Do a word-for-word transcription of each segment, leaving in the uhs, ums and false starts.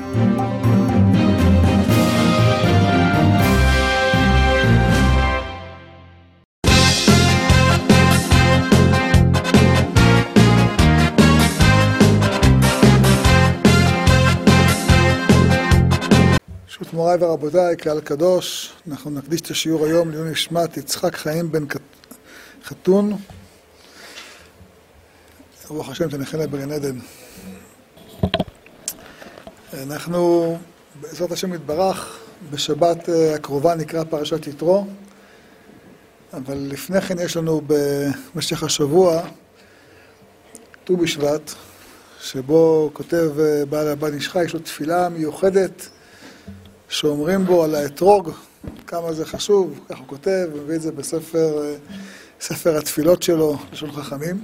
ברשות מוריי ורבותיי, קהל קדוש, אנחנו נקדיש את השיעור היום לעילוי נשמת יצחק חיים בן חתון, רוח השם תנחלה בגן עדן. אנחנו בעזרת השם יתברך בשבת הקרובה נקרא פרשת יתרו, אבל לפני כן יש לנו במשך השבוע ט"ו בשבט, שבו כותב בעל הבן איש חי, יש לו תפילה מיוחדת שאומרים בו על האתרוג, כמה זה חשוב, כך הוא כותב, מביא את זה בספר ספר התפילות שלו, לשון חכמים.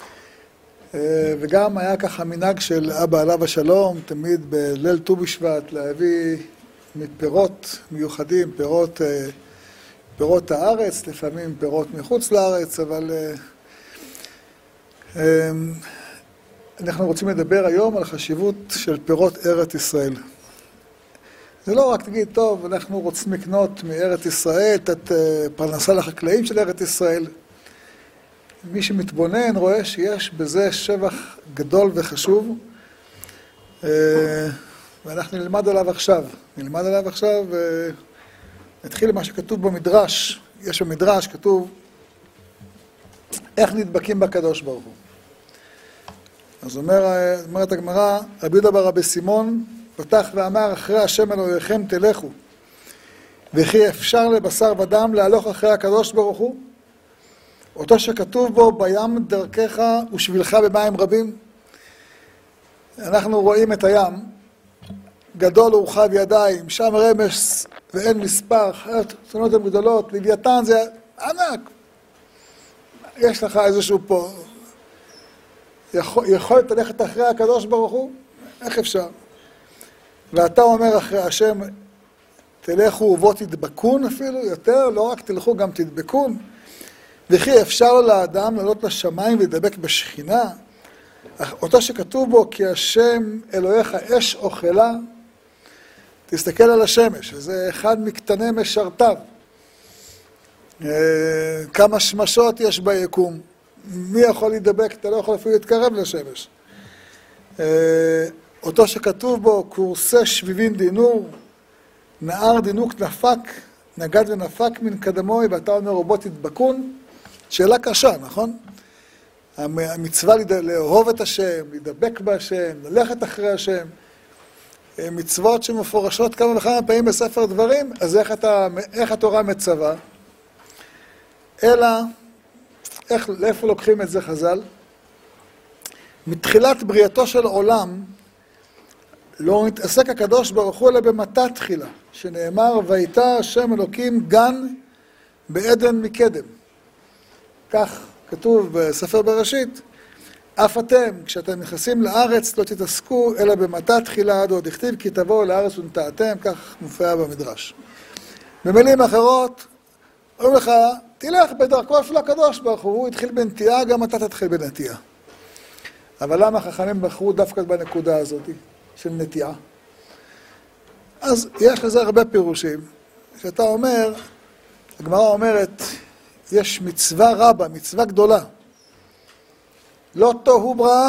וגם היה ככה מנהג של אבא עליו השלום, תמיד בליל ט"ו בשבט, להביא מפירות מיוחדים, פירות, פירות הארץ, לפעמים פירות מחוץ לארץ, אבל אנחנו רוצים לדבר היום על חשיבות של פירות ארץ ישראל. זה לא רק תגיד, טוב, אנחנו רוצים לקנות מארץ ישראל, את פרנסה לחקלאים של ארץ ישראל. מי שמתבונן רואה שיש בזה שבח גדול וחשוב, ואנחנו נלמד עליו עכשיו. נלמד עליו עכשיו ונתחיל מה שכתוב במדרש. יש במדרש, כתוב, איך נדבקים בקדוש ברוך הוא. אז אומר, אומרת הגמרא, רבי יהודה בר רבי סימון, פתח ואמר, אחרי השם אלוהיכם תלכו, וכי אפשר לבשר ודם להלוך אחרי הקדוש ברוך הוא, אותו שכתוב בו, בים דרכך ושבילך במים רבים. אנחנו רואים את הים, גדול ורחב ידיים, שם רמש ואין מספר, חיות צונות הן גדולות, לוויתן זה ענק. יש לך איזשהו פה, יכול, יכולת ללכת אחרי הקדוש ברוך הוא? איך אפשר? ואתה אומר אחרי השם, תלכו ובוא תדבקון אפילו יותר, לא רק תלכו גם תדבקון. וכי אפשר לאדם לעלות לשמיים ולדבק בשכינה, אותו שכתוב בו, כי השם אלוהיך אש אוכלה, תסתכל על השמש, זה אחד מקטני משרתיו. כמה שמשות יש ביקום, מי יכול להידבק? אתה לא יכול אפילו להתקרב לשמש. אותו שכתוב בו, קורסי שביבין דינור, נער דינוק נפק, נגד ונפק מן קדמוי, ואתה אומר, בוא תדבקון. שאלה קשה, נכון? המצווה לאהוב את השם, להידבק בהשם, ללכת אחרי השם, מצוות שמפורשות כמה וכמה פעמים בספר דברים, אז איך, אתה, איך התורה מצווה? אלא, איך, לאיפה לוקחים את זה חז"ל? מתחילת בריאתו של עולם, לא נתעסק הקדוש ברוך הוא אלא במתת תחילה, שנאמר, והייתה השם אלוקים גן בעדן מקדם. כך כתוב בספר בראשית, אף אתם, כשאתם נכנסים לארץ, לא תתעסקו אלא במתת תחילה עד עוד, הכתיב כי תבואו לארץ ונטעתם, כך מופיע במדרש. במילים אחרות, אומרים לך, תלך בדרכו של הקדוש ברוך הוא, הוא התחיל בנטייה, גם אתה תתחיל בנטייה. אבל למה חכמים בחרו דווקא בנקודה הזאת של נטייה? אז יש לזה הרבה פירושים. שאתה אומר, הגמרא אומרת, יש מצווה רבה, מצווה גדולה. לא תוהו בראה,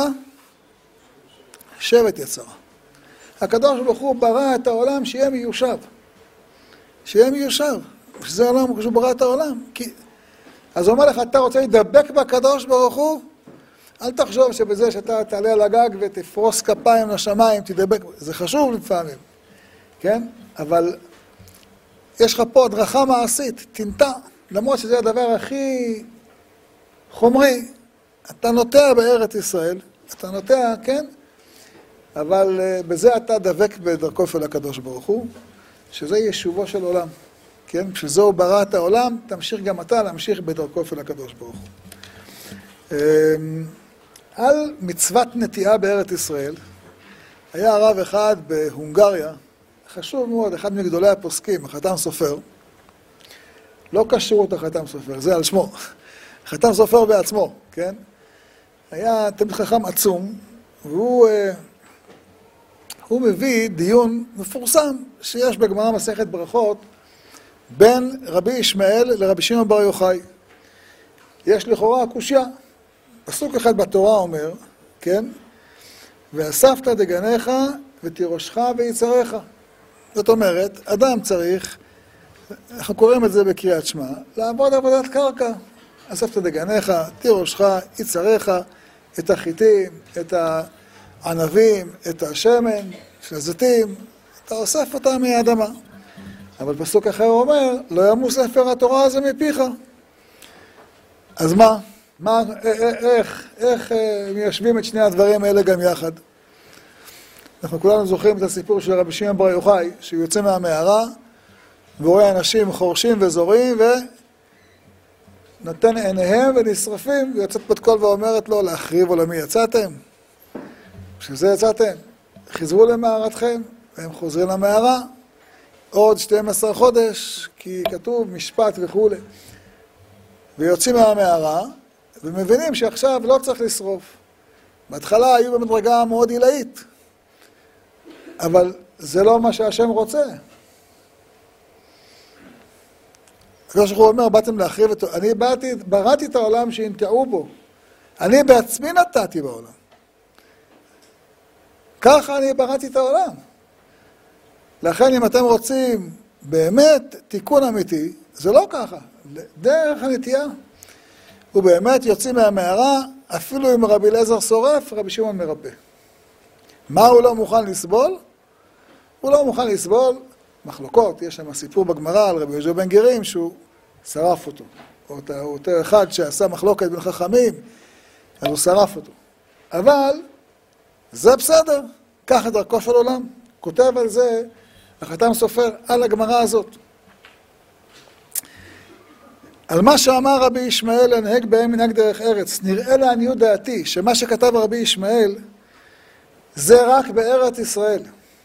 שבט יצרה. הקדוש ברוך הוא ברא את העולם שיהיה מיושב. שיהיה מיושב. שזה העולם, כשהוא ברא את העולם. כי... אז הוא אומר לך, אתה רוצה להידבק בקדוש ברוך הוא? אל תחשוב שבזה שאתה תעלה על הגג ותפרוס כפיים לשמיים, תדבק. זה חשוב לפעמים. כן? אבל יש לך פה הדרכה מעשית, תנטע. למרות שזה הדבר הכי חומרי, אתה נוטע בארץ ישראל, אתה נוטע, כן? אבל uh, בזה אתה דבק בדרכו של הקדוש ברוך הוא, שזה ישובו של עולם, כן? כשזה הוא ברא את העולם, תמשיך גם אתה להמשיך בדרכו של הקדוש ברוך הוא. Um, על מצוות נטיעה בארץ ישראל, היה הרב אחד בהונגריה, חשוב מאוד, אחד מגדולי הפוסקים, החת"ם סופר, לא קשרות החת"ם סופר, זה על שמו. החת"ם סופר בעצמו, כן? היה תלמיד חכם עצום, והוא הוא מביא דיון מפורסם שיש בגמרא מסכת ברכות בין רבי ישמעאל לרבי שמעון בר יוחאי. יש לכאורה קושיה. פסוק אחד בתורה אומר, כן? ואספת דגניך ותירושך ויצריך. זאת אומרת, אדם צריך, אנחנו קוראים את זה בקריאת שמע, לעבוד עבודת קרקע. אספת דגניך, תירושך, יצריך, את החיטים, את הענבים, את השמן, של הזיתים, אתה אוסף אותם מהאדמה. אבל פסוק אחר אומר, לא ימוס ספר התורה הזה מפיך. אז מה? מה, איך, איך מיישבים את שני הדברים האלה גם יחד? אנחנו כולנו זוכרים את הסיפור של רבי שמעון בר יוחאי, שהוא יוצא מהמערה, ורואה אנשים חורשים וזורים, ונותן עיניהם ונשרפים, ויוצאת בת קול ואומרת לו, להחריב עולמי יצאתם? בשביל זה יצאתם. חזרו למערתכם, והם חוזרים למערה, עוד שנים עשר חודש, כי כתוב משפט וכו'. ויוצאים מהמערה, ומבינים שעכשיו לא צריך לשרוף. בהתחלה היו במדרגה מאוד עילאית, אבל זה לא מה שהשם רוצה. הקדוש ברוך הוא אומר, באתם להחריב אותו. אני באתי, בראתי את העולם שינטעו בו. אני בעצמי נטעתי בעולם. ככה אני בראתי את העולם. לכן אם אתם רוצים באמת תיקון אמיתי, זה לא ככה. דרך הנטייה. ובאמת יוצאים מהמערה, אפילו אם רבי אליעזר שורף, רבי שמעון מרפא. מה הוא לא מוכן לסבול? הוא לא מוכן לסבול מחלוקות. יש שם סיפור בגמרא על רבי יהושע בן גרים שהוא שרף אותו. או אותו אחד שעשה מחלוקת בין חכמים, אז הוא שרף אותו. אבל זה בסדר, קח את דרכו של עולם. כותב על זה החתם סופר על הגמרא הזאת. על מה שאמר רבי ישמעאל, הנהג בהם מנהג דרך ארץ, נראה לעניות דעתי שמה שכתב רבי ישמעאל זה רק בארץ ישראל.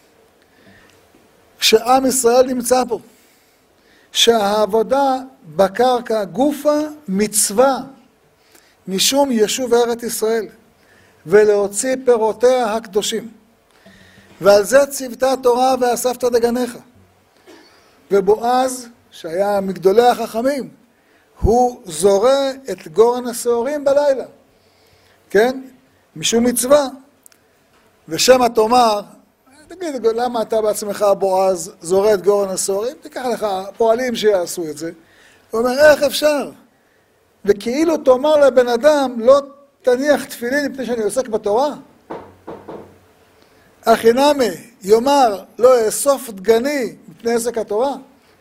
כשעם ישראל נמצא פה, שהעבודה בקרקע גופה מצווה משום ישוב ארץ ישראל, ולהוציא פירותיה הקדושים. ועל זה ציוותה התורה ואספת דגניך. ובועז, שהיה מגדולי החכמים, הוא זורע את גורן השעורים בלילה. כן? משום מצווה. ושמה תאמר, תגיד, למה אתה בעצמך בועז זורע את גורן השעורים? תיקח לך פועלים שיעשו את זה. הוא אומר, איך אפשר? וכאילו תאמר לבן אדם, לא תניח תפילין מפני שאני עוסק בתורה. אחי נמי יאמר, לא אאסוף דגני מפני עסק התורה.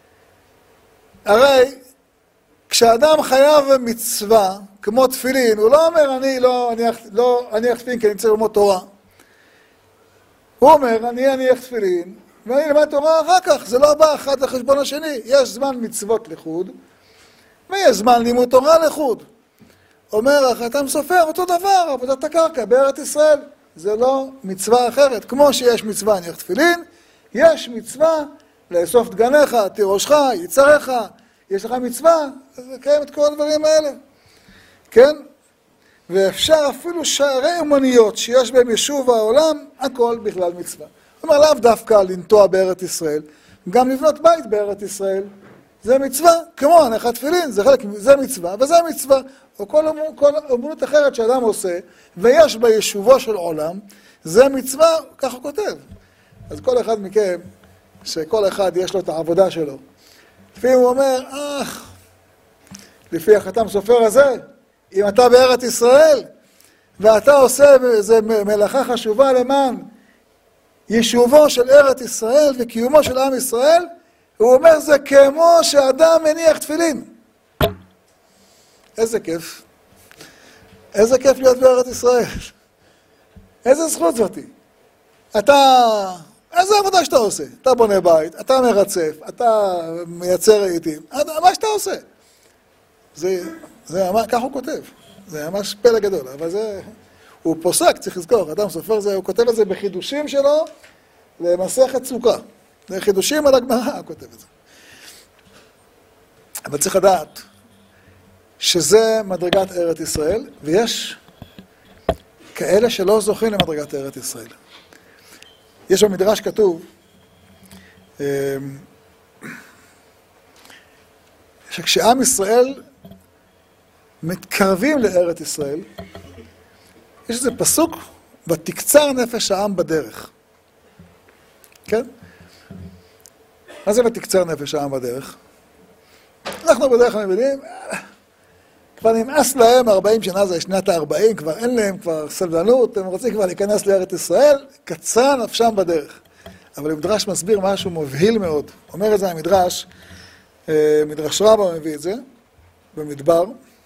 הרי כשאדם חייב מצווה, כמו תפילין, הוא לא אומר, אני לא אניח, לא אניח תפילין כי אני צריך ללמוד תורה. הוא אומר, אני אניח תפילין, ואני אלמד תורה אחר כך, זה לא בא אחד לחשבון השני. יש זמן מצוות לחוד, ויש זמן לימוד תורה לחוד. אומר החתם סופר, אותו דבר, עבודת הקרקע בארץ ישראל. זה לא מצווה אחרת. כמו שיש מצווה להניח תפילין, יש מצווה לאסוף דגניך, תירושך, יצריך, יש לך מצווה, לקיים את כל הדברים האלה. כן? ואפשר אפילו שערי אמוניות שיש בהם ישוב העולם, הכל בכלל מצווה. זאת אומרת, לאו דווקא לנטוע בארץ ישראל, גם לבנות בית בארץ ישראל, זה מצווה, כמו הנחת תפילין, זה חלק, זה מצווה, וזה מצווה, או כל, כל אמונות אחרת שאדם עושה, ויש בה ישובו של עולם, זה מצווה, כך הוא כותב. אז כל אחד מכם, שכל אחד יש לו את העבודה שלו, לפעמים הוא אומר, אך, לפי החתם סופר הזה, אם אתה בארץ ישראל, ואתה עושה איזו מלאכה חשובה למען ישובו של ארץ ישראל וקיומו של עם ישראל, הוא אומר, זה כמו שאדם מניח תפילין. איזה כיף. איזה כיף להיות בארץ ישראל. איזה זכות זאתי. אתה, איזה עבודה שאתה עושה. אתה בונה בית, אתה מרצף, אתה מייצר רהיטים, מה שאתה עושה. זה, זה, כך הוא כותב. זה ממש פלא גדול, אבל זה, הוא פוסק, צריך לזכור, אדם סופר זה, הוא כותב את זה בחידושים שלו, למסכת סוכה. זה חידושים על הגמרא, הוא כותב את זה. אבל צריך לדעת שזה מדרגת ארץ ישראל, ויש כאלה שלא זוכים למדרגת ארץ ישראל. יש במדרש כתוב, שכשעם ישראל מתקרבים לארץ ישראל, יש איזה פסוק, ותקצר נפש העם בדרך. כן? מה זה ותקצר נפש העם בדרך? אנחנו בדרך כלל מבינים, כבר נמאס להם ארבעים שנה, זה שנת ה-ארבעים, כבר אין להם כבר סבלנות, הם רוצים כבר להיכנס לארץ ישראל, קצרה נפשם בדרך. אבל המדרש מסביר משהו מבהיל מאוד. אומר את זה המדרש, מדרש רבא מביא את זה, במדבר.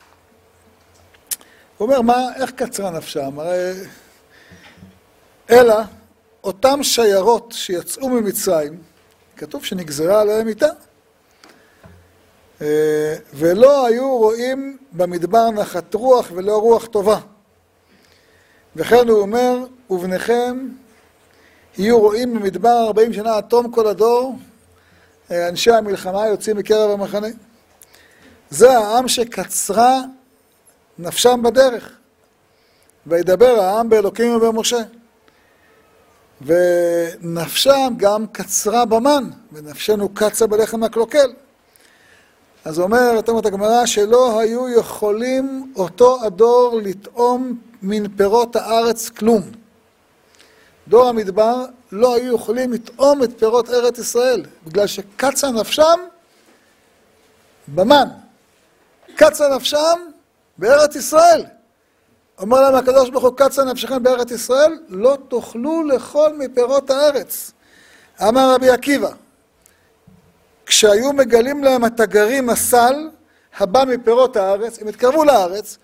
הוא אומר, מה, איך קצרה נפשם? הרי, אלא, אותם שיירות שיצאו ממצרים, כתוב שנגזרה עליהם איתה, ולא היו רואים במדבר נחת רוח ולא רוח טובה. וכן הוא אומר, ובניכם יהיו רואים במדבר ארבעים שנה עד תום כל הדור, אנשי המלחמה יוצאים מקרב המחנה. זה העם שקצרה נפשם בדרך, וידבר העם באלוקים ובמשה. ונפשם גם קצרה במן, ונפשנו קצה בלחם הקלוקל. אז אומר, אתה אומרת הגמרא, שלא היו יכולים אותו הדור לטעום מן פירות הארץ כלום. דור המדבר לא היו יכולים לטעום את פירות ארץ ישראל, בגלל שקצה נפשם במן. קצה נפשם בארץ ישראל. אומר להם הקדוש ברוך הוא, קצה נפשכם בארץ ישראל, לא תאכלו לאכול מפירות הארץ. אמר רבי עקיבא, כשהיו מגלים להם התגרים הסל, הבא מפירות הארץ, הם התקרבו לארץ,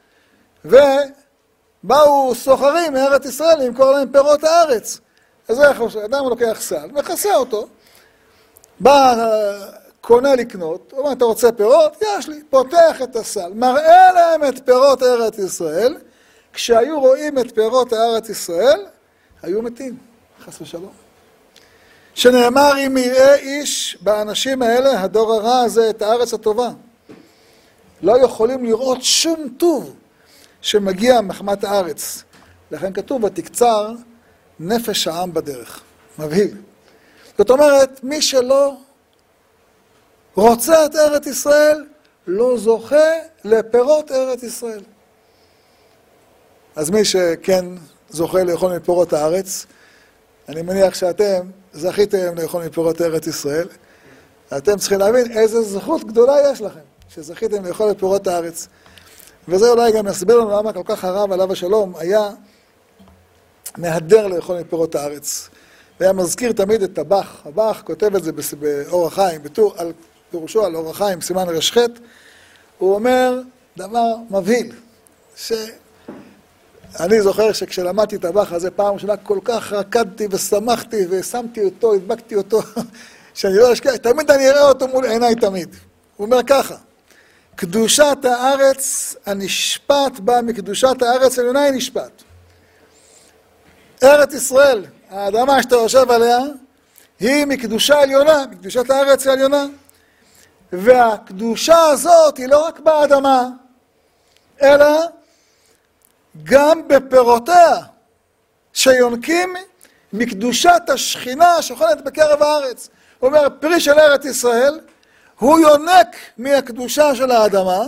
ובאו סוחרים מארץ ישראל למכור להם פירות הארץ. אז איך אדם לוקח סל, מכסה אותו, בא קונה לקנות, אומר, אתה רוצה פירות? יש לי, פותח את הסל, מראה להם את פירות ארץ ישראל, כשהיו רואים את פירות הארץ ישראל, היו מתים, חס ושלום. שנאמר, אם יראה איש באנשים האלה, הדור הרע הזה, את הארץ הטובה. לא יכולים לראות שום טוב שמגיע מחמת הארץ. לכן כתוב, ותקצר נפש העם בדרך. מבהיל. זאת אומרת, מי שלא רוצה את ארץ ישראל, לא זוכה לפירות ארץ ישראל. אז מי שכן זוכה לאכול מפירות הארץ, אני מניח שאתם זכיתם לאכול מפירות ארץ ישראל, אתם צריכים להבין איזו זכות גדולה יש לכם, שזכיתם לאכול מפירות הארץ. וזה אולי גם יסביר לנו למה כל כך הרב עליו השלום היה נהדר לאכול מפירות הארץ. והיה מזכיר תמיד את הבח. הבח כותב את זה באור החיים, בטור, על פירושו על אור החיים, סימן רשחט. הוא אומר דבר מבהיל, ש... אני זוכר שכשלמדתי את הבח הזה פעם ראשונה כל כך רקדתי ושמחתי ושמתי אותו, הדבקתי אותו, שאני לא אשכח, תמיד אני אראה אותו מול עיניי תמיד. הוא אומר ככה, קדושת הארץ הנשפט בה מקדושת הארץ העליונה היא נשפט. ארץ ישראל, האדמה שאתה יושב עליה, היא מקדושה עליונה, מקדושת הארץ העליונה. והקדושה הזאת היא לא רק באדמה, אלא גם בפירותיה שיונקים מקדושת השכינה שחולת בקרב הארץ. הוא אומר, פרי של ארץ ישראל, הוא יונק מהקדושה של האדמה,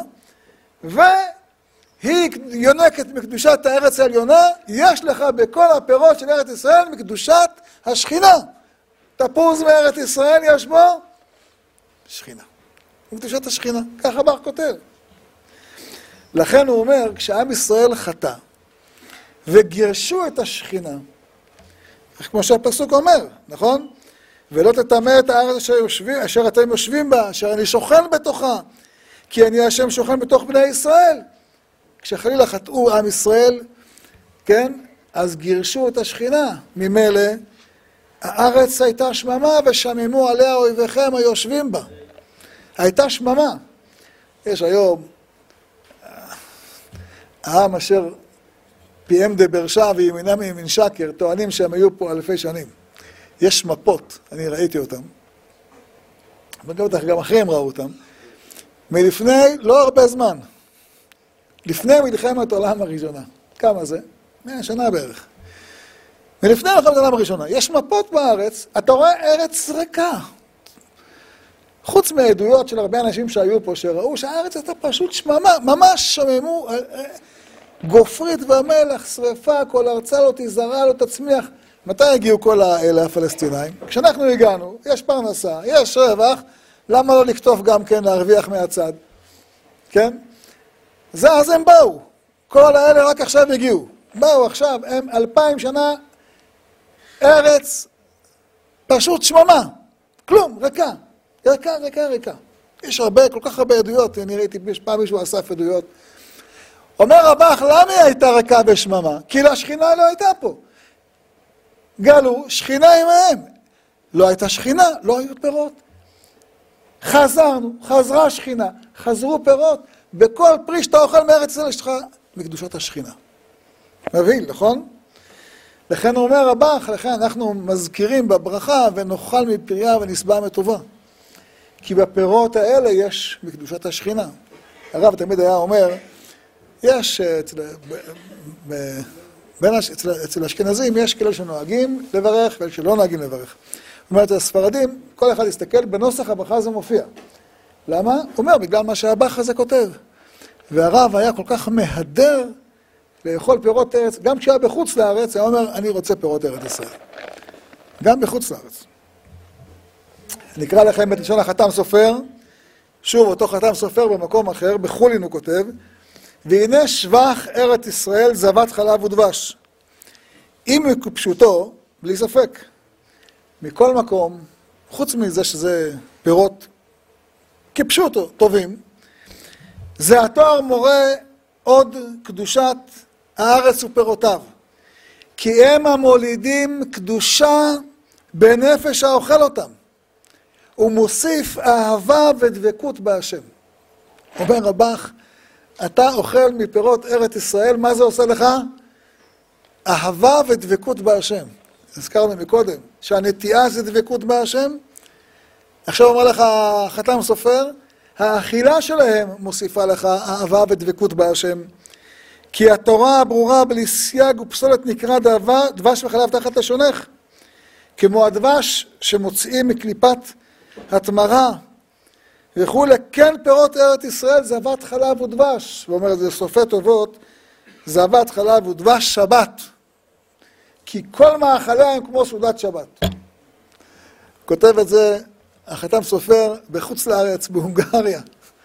והיא יונקת מקדושת הארץ העליונה, יש לך בכל הפירות של ארץ ישראל מקדושת השכינה. תפוז מארץ ישראל יש בו שכינה. מקדושת השכינה, ככה בר כותב. לכן הוא אומר, כשעם ישראל חטא, וגירשו את השכינה, כמו שהפסוק אומר, נכון? ולא תטמא את הארץ אשר, יושבים, אשר אתם יושבים בה, אשר אני שוכן בתוכה, כי אני השם שוכן בתוך בני ישראל. כשחלילה חטאו עם ישראל, כן? אז גירשו את השכינה. ממילא, הארץ הייתה שממה ושממו עליה אויביכם היושבים בה. הייתה שממה. יש היום העם אשר פיהם דברשה וימינם מימין שקר, טוענים שהם היו פה אלפי שנים. יש מפות, אני ראיתי אותם, וגם אותך, גם אחרים ראו אותם, מלפני לא הרבה זמן, לפני מלחמת העולם הראשונה. כמה זה? מאה שנה בערך. ולפני מלחמת העולם הראשונה, יש מפות בארץ, אתה רואה ארץ ריקה. חוץ מהעדויות של הרבה אנשים שהיו פה, שראו שהארץ הייתה פשוט שממה, ממש שממו, גופרית ומלח, שריפה, כל ארצה לא תזרע, לא תצמיח. מתי הגיעו כל האלה הפלסטינאים? כשאנחנו הגענו, יש פרנסה, יש רווח, למה לא לכתוב גם כן להרוויח מהצד? כן? זה אז הם באו. כל האלה רק עכשיו הגיעו. באו עכשיו, הם אלפיים שנה, ארץ פשוט שממה. כלום, ריקה. ריקה, ריקה, ריקה. יש הרבה, כל כך הרבה עדויות. אני ראיתי פעם מישהו אסף עדויות. אומר רבך, למה היא הייתה ריקה ושממה? כי השכינה לא הייתה פה. גלו, שכינה עמהם. לא הייתה שכינה, לא היו פירות. חזרנו, חזרה שכינה, חזרו פירות. בכל פרי שאתה אוכל מארץ ישראל יש לך מקדושת השכינה. מבין, נכון? לכן אומר רבך, לכן אנחנו מזכירים בברכה ונאכל מפריה ונשבע מטובה. כי בפירות האלה יש מקדושת השכינה. הרב תמיד היה אומר, יש אצל, ב, ב, בין, אצל, אצל אשכנזים יש כאלה שנוהגים לברך וכאלה שלא נוהגים לברך. זאת אומרת, הספרדים, כל אחד יסתכל, בנוסח הברכה זה מופיע. למה? הוא אומר, בגלל מה שהבח הזה כותב. והרב היה כל כך מהדר לאכול פירות ארץ, גם כשהיה בחוץ לארץ, היה אומר, אני רוצה פירות ארץ ישראל. גם בחוץ לארץ. נקרא לכם את לשון החתם סופר, שוב, אותו חתם סופר במקום אחר, בחולין הוא כותב, והנה שבח ארץ ישראל זבת חלב ודבש. אם כפשוטו, בלי ספק, מכל מקום, חוץ מזה שזה פירות כפשוטו, טובים, זה התואר מורה עוד קדושת הארץ ופירותיו. כי הם המולידים קדושה בנפש האוכל אותם. הוא מוסיף אהבה ודבקות בהשם. אומר רבך, אתה אוכל מפירות ארץ ישראל, מה זה עושה לך? אהבה ודבקות בהשם. הזכרנו מקודם, שהנטייה זה דבקות בהשם. עכשיו אומר לך חתם סופר, האכילה שלהם מוסיפה לך אהבה ודבקות בהשם. כי התורה הברורה בלי סייג ופסולת נקרא דאבה, דבש וחלב תחת לשונך. כמו הדבש שמוצאים מקליפת התמרה וכולי, כן פירות ארץ ישראל זבת חלב ודבש. הוא אומר, זה סופי טובות, זבת חלב ודבש שבת. כי כל מאכליה הם כמו סעודת שבת. כותב את זה החתם סופר בחוץ לארץ, בהונגריה.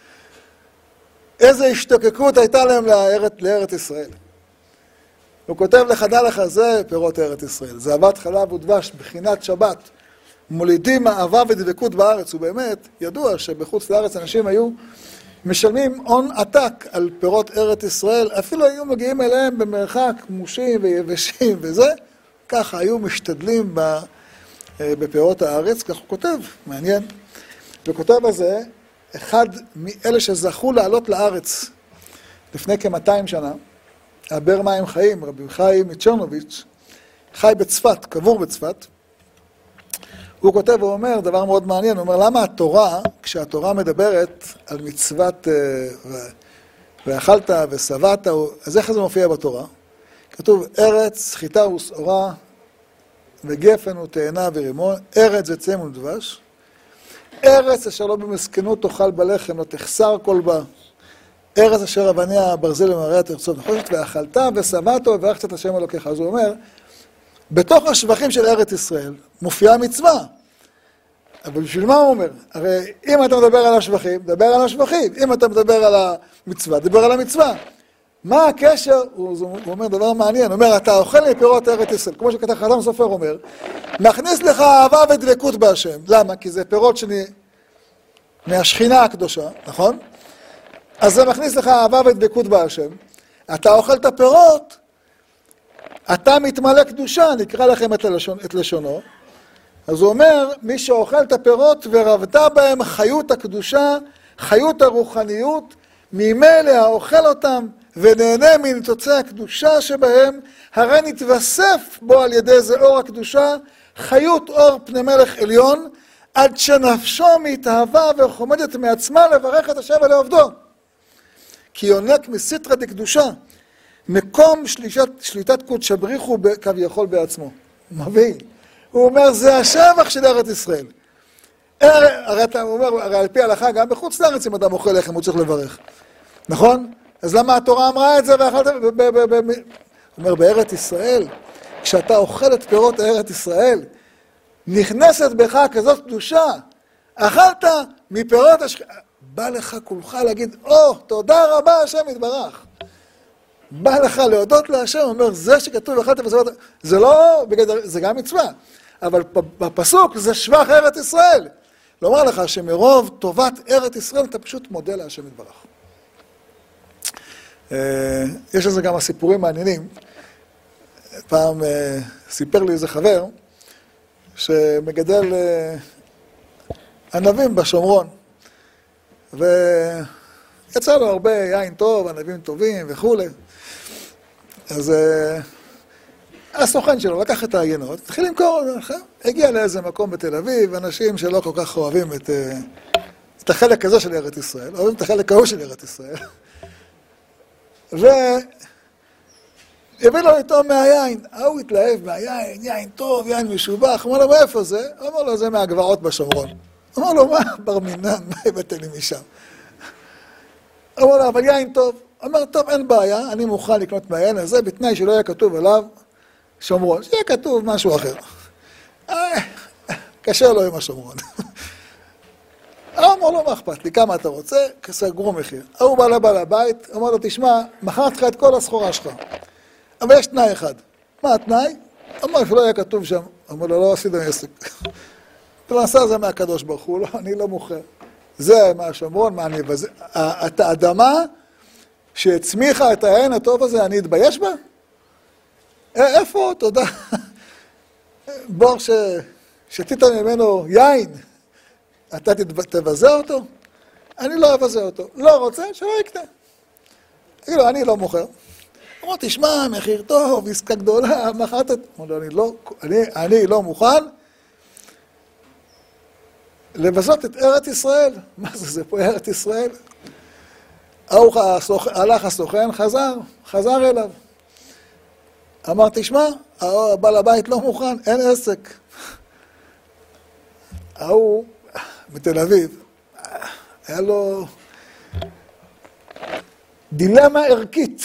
איזה השתוקקות הייתה להם לארץ, לארץ ישראל. הוא כותב לך, דע לך, זה פירות ארץ ישראל. זבת חלב ודבש, בחינת שבת. מולידים אהבה ודבקות בארץ. ובאמת, ידוע שבחוץ לארץ אנשים היו משלמים הון עתק על פירות ארץ ישראל. אפילו היו מגיעים אליהם במרחק מושים ויבשים וזה. ככה היו משתדלים בפירות הארץ. כך הוא כותב, מעניין. וכותב הזה, אחד מאלה שזכו לעלות לארץ לפני כ-מאתיים שנה, הבר מים חיים, רבי חיים מצ'רנוביץ', חי בצפת, קבור בצפת, הוא כותב ואומר דבר מאוד מעניין, הוא אומר, למה התורה, כשהתורה מדברת על מצוות ואכלת ושבעת, אז איך זה מופיע בתורה? כתוב, ארץ, חיטה ושעורה, וגפן ותאנה ורימון, ארץ וצמח ודבש, ארץ אשר לא במסכנות תאכל בלחם, לא תחסר כל בה, ארץ אשר אבניה ברזל ומראה תרצות נחושת, ואכלת ושבעת וברכת את השם אלוקיך. אז הוא אומר, בתוך השבחים של ארץ ישראל מופיעה מצווה. אבל בשביל מה הוא אומר? הרי אם אתה מדבר על השבחים, דבר על השבחים. אם אתה מדבר על המצווה, דבר על המצווה. מה הקשר? הוא, הוא אומר דבר מעניין. הוא אומר, אתה אוכל מפירות ארץ ישראל. כמו שכתב חתם סופר אומר, מכניס לך אהבה ודבקות בהשם. למה? כי זה פירות שני, מהשכינה הקדושה, נכון? אז זה מכניס לך אהבה ודבקות בהשם. אתה אוכל את הפירות, אתה מתמלא קדושה, נקרא לכם את, הלשון, את לשונו. אז הוא אומר, מי שאוכל את הפירות ורבת בהם חיות הקדושה, חיות הרוחניות, ממילא האוכל אותם ונהנה מניצוצי הקדושה שבהם, הרי נתווסף בו על ידי זה אור הקדושה, חיות אור פני מלך עליון, עד שנפשו מתאהבה וחומדת מעצמה לברך את השם ולעובדו. כי יונק מסיטרא דקדושה, מקום שליטת, שליטת קודש בריחו כביכול בעצמו. מבהיל. הוא אומר, זה השבח של ארץ ישראל. הרי אתה אומר, הרי על פי ההלכה, גם בחוץ לארץ, אם אדם אוכל לחם, הוא צריך לברך. נכון? אז למה התורה אמרה את זה ואכלת... הוא אומר, בארץ ישראל, כשאתה אוכל את פירות ארץ ישראל, נכנסת בך כזאת קדושה, אכלת מפירות השכ... בא לך כולך להגיד, או, תודה רבה, השם יתברך. בא לך להודות להשם, הוא אומר, זה שכתוב אכלת וזבת, זה לא, בגדר, זה גם מצווה, אבל בפסוק זה שבח ארץ ישראל. לומר לך שמרוב טובת ארץ ישראל, אתה פשוט מודה להשם יתברך. יש לזה גם הסיפורים מעניינים. פעם סיפר לי איזה חבר, שמגדל ענבים בשומרון, ויצא לו הרבה יין טוב, ענבים טובים וכו'. אז הסוכן שלו לקח את העיינות, התחיל למכור, הגיע לאיזה מקום בתל אביב, אנשים שלא כל כך אוהבים את, את החלק הזה של ארץ ישראל, אוהבים את החלק ההוא של ארץ ישראל. והביא לו איתו מהיין, ההוא התלהב מהיין, יין טוב, יין משובח, אמר לו, מאיפה זה? אמר לו, זה מהגבעות בשומרון. אמר לו, מה? בר מינן, מה הבאת לי משם? אמר לו, אבל יין טוב. אמר, טוב, אין בעיה, אני מוכן לקנות מהיין הזה, בתנאי שלא יהיה כתוב עליו שומרון, שיהיה כתוב משהו אחר. קשה לו עם השומרון. אמר לו, מה אכפת לי, כמה אתה רוצה? סגרו מחיר. הוא בא לבעל הבית, אמר לו, תשמע, מכרתי לך את כל הסחורה שלך. אבל יש תנאי אחד. מה התנאי? אמר, שלא יהיה כתוב שם. אמר לו, לא עשיתם עסק. פרנסה זה מהקדוש ברוך הוא, לא, אני לא מוכר. זה מהשומרון, מה אני וזה. את האדמה שהצמיחה את העין הטוב הזה, אני אתבייש בה? איפה? תודה. בור ששתית ממנו יין, אתה תבזה אותו? אני לא אבזה אותו. לא רוצה, שלא יקנה. תגיד לו, אני לא מוכר. אמר, תשמע, מחיר טוב, עסקה גדולה, מחרת... אמר לו, אני לא, אני, אני לא מוכן לבזות את ארץ ישראל. מה זה, זה פה ארץ ישראל? הלך הסוכן, חזר, חזר אליו. אמר, תשמע, הבעל הבית לא מוכן, אין עסק. ההוא בתל אביב, היה לו דילמה ערכית.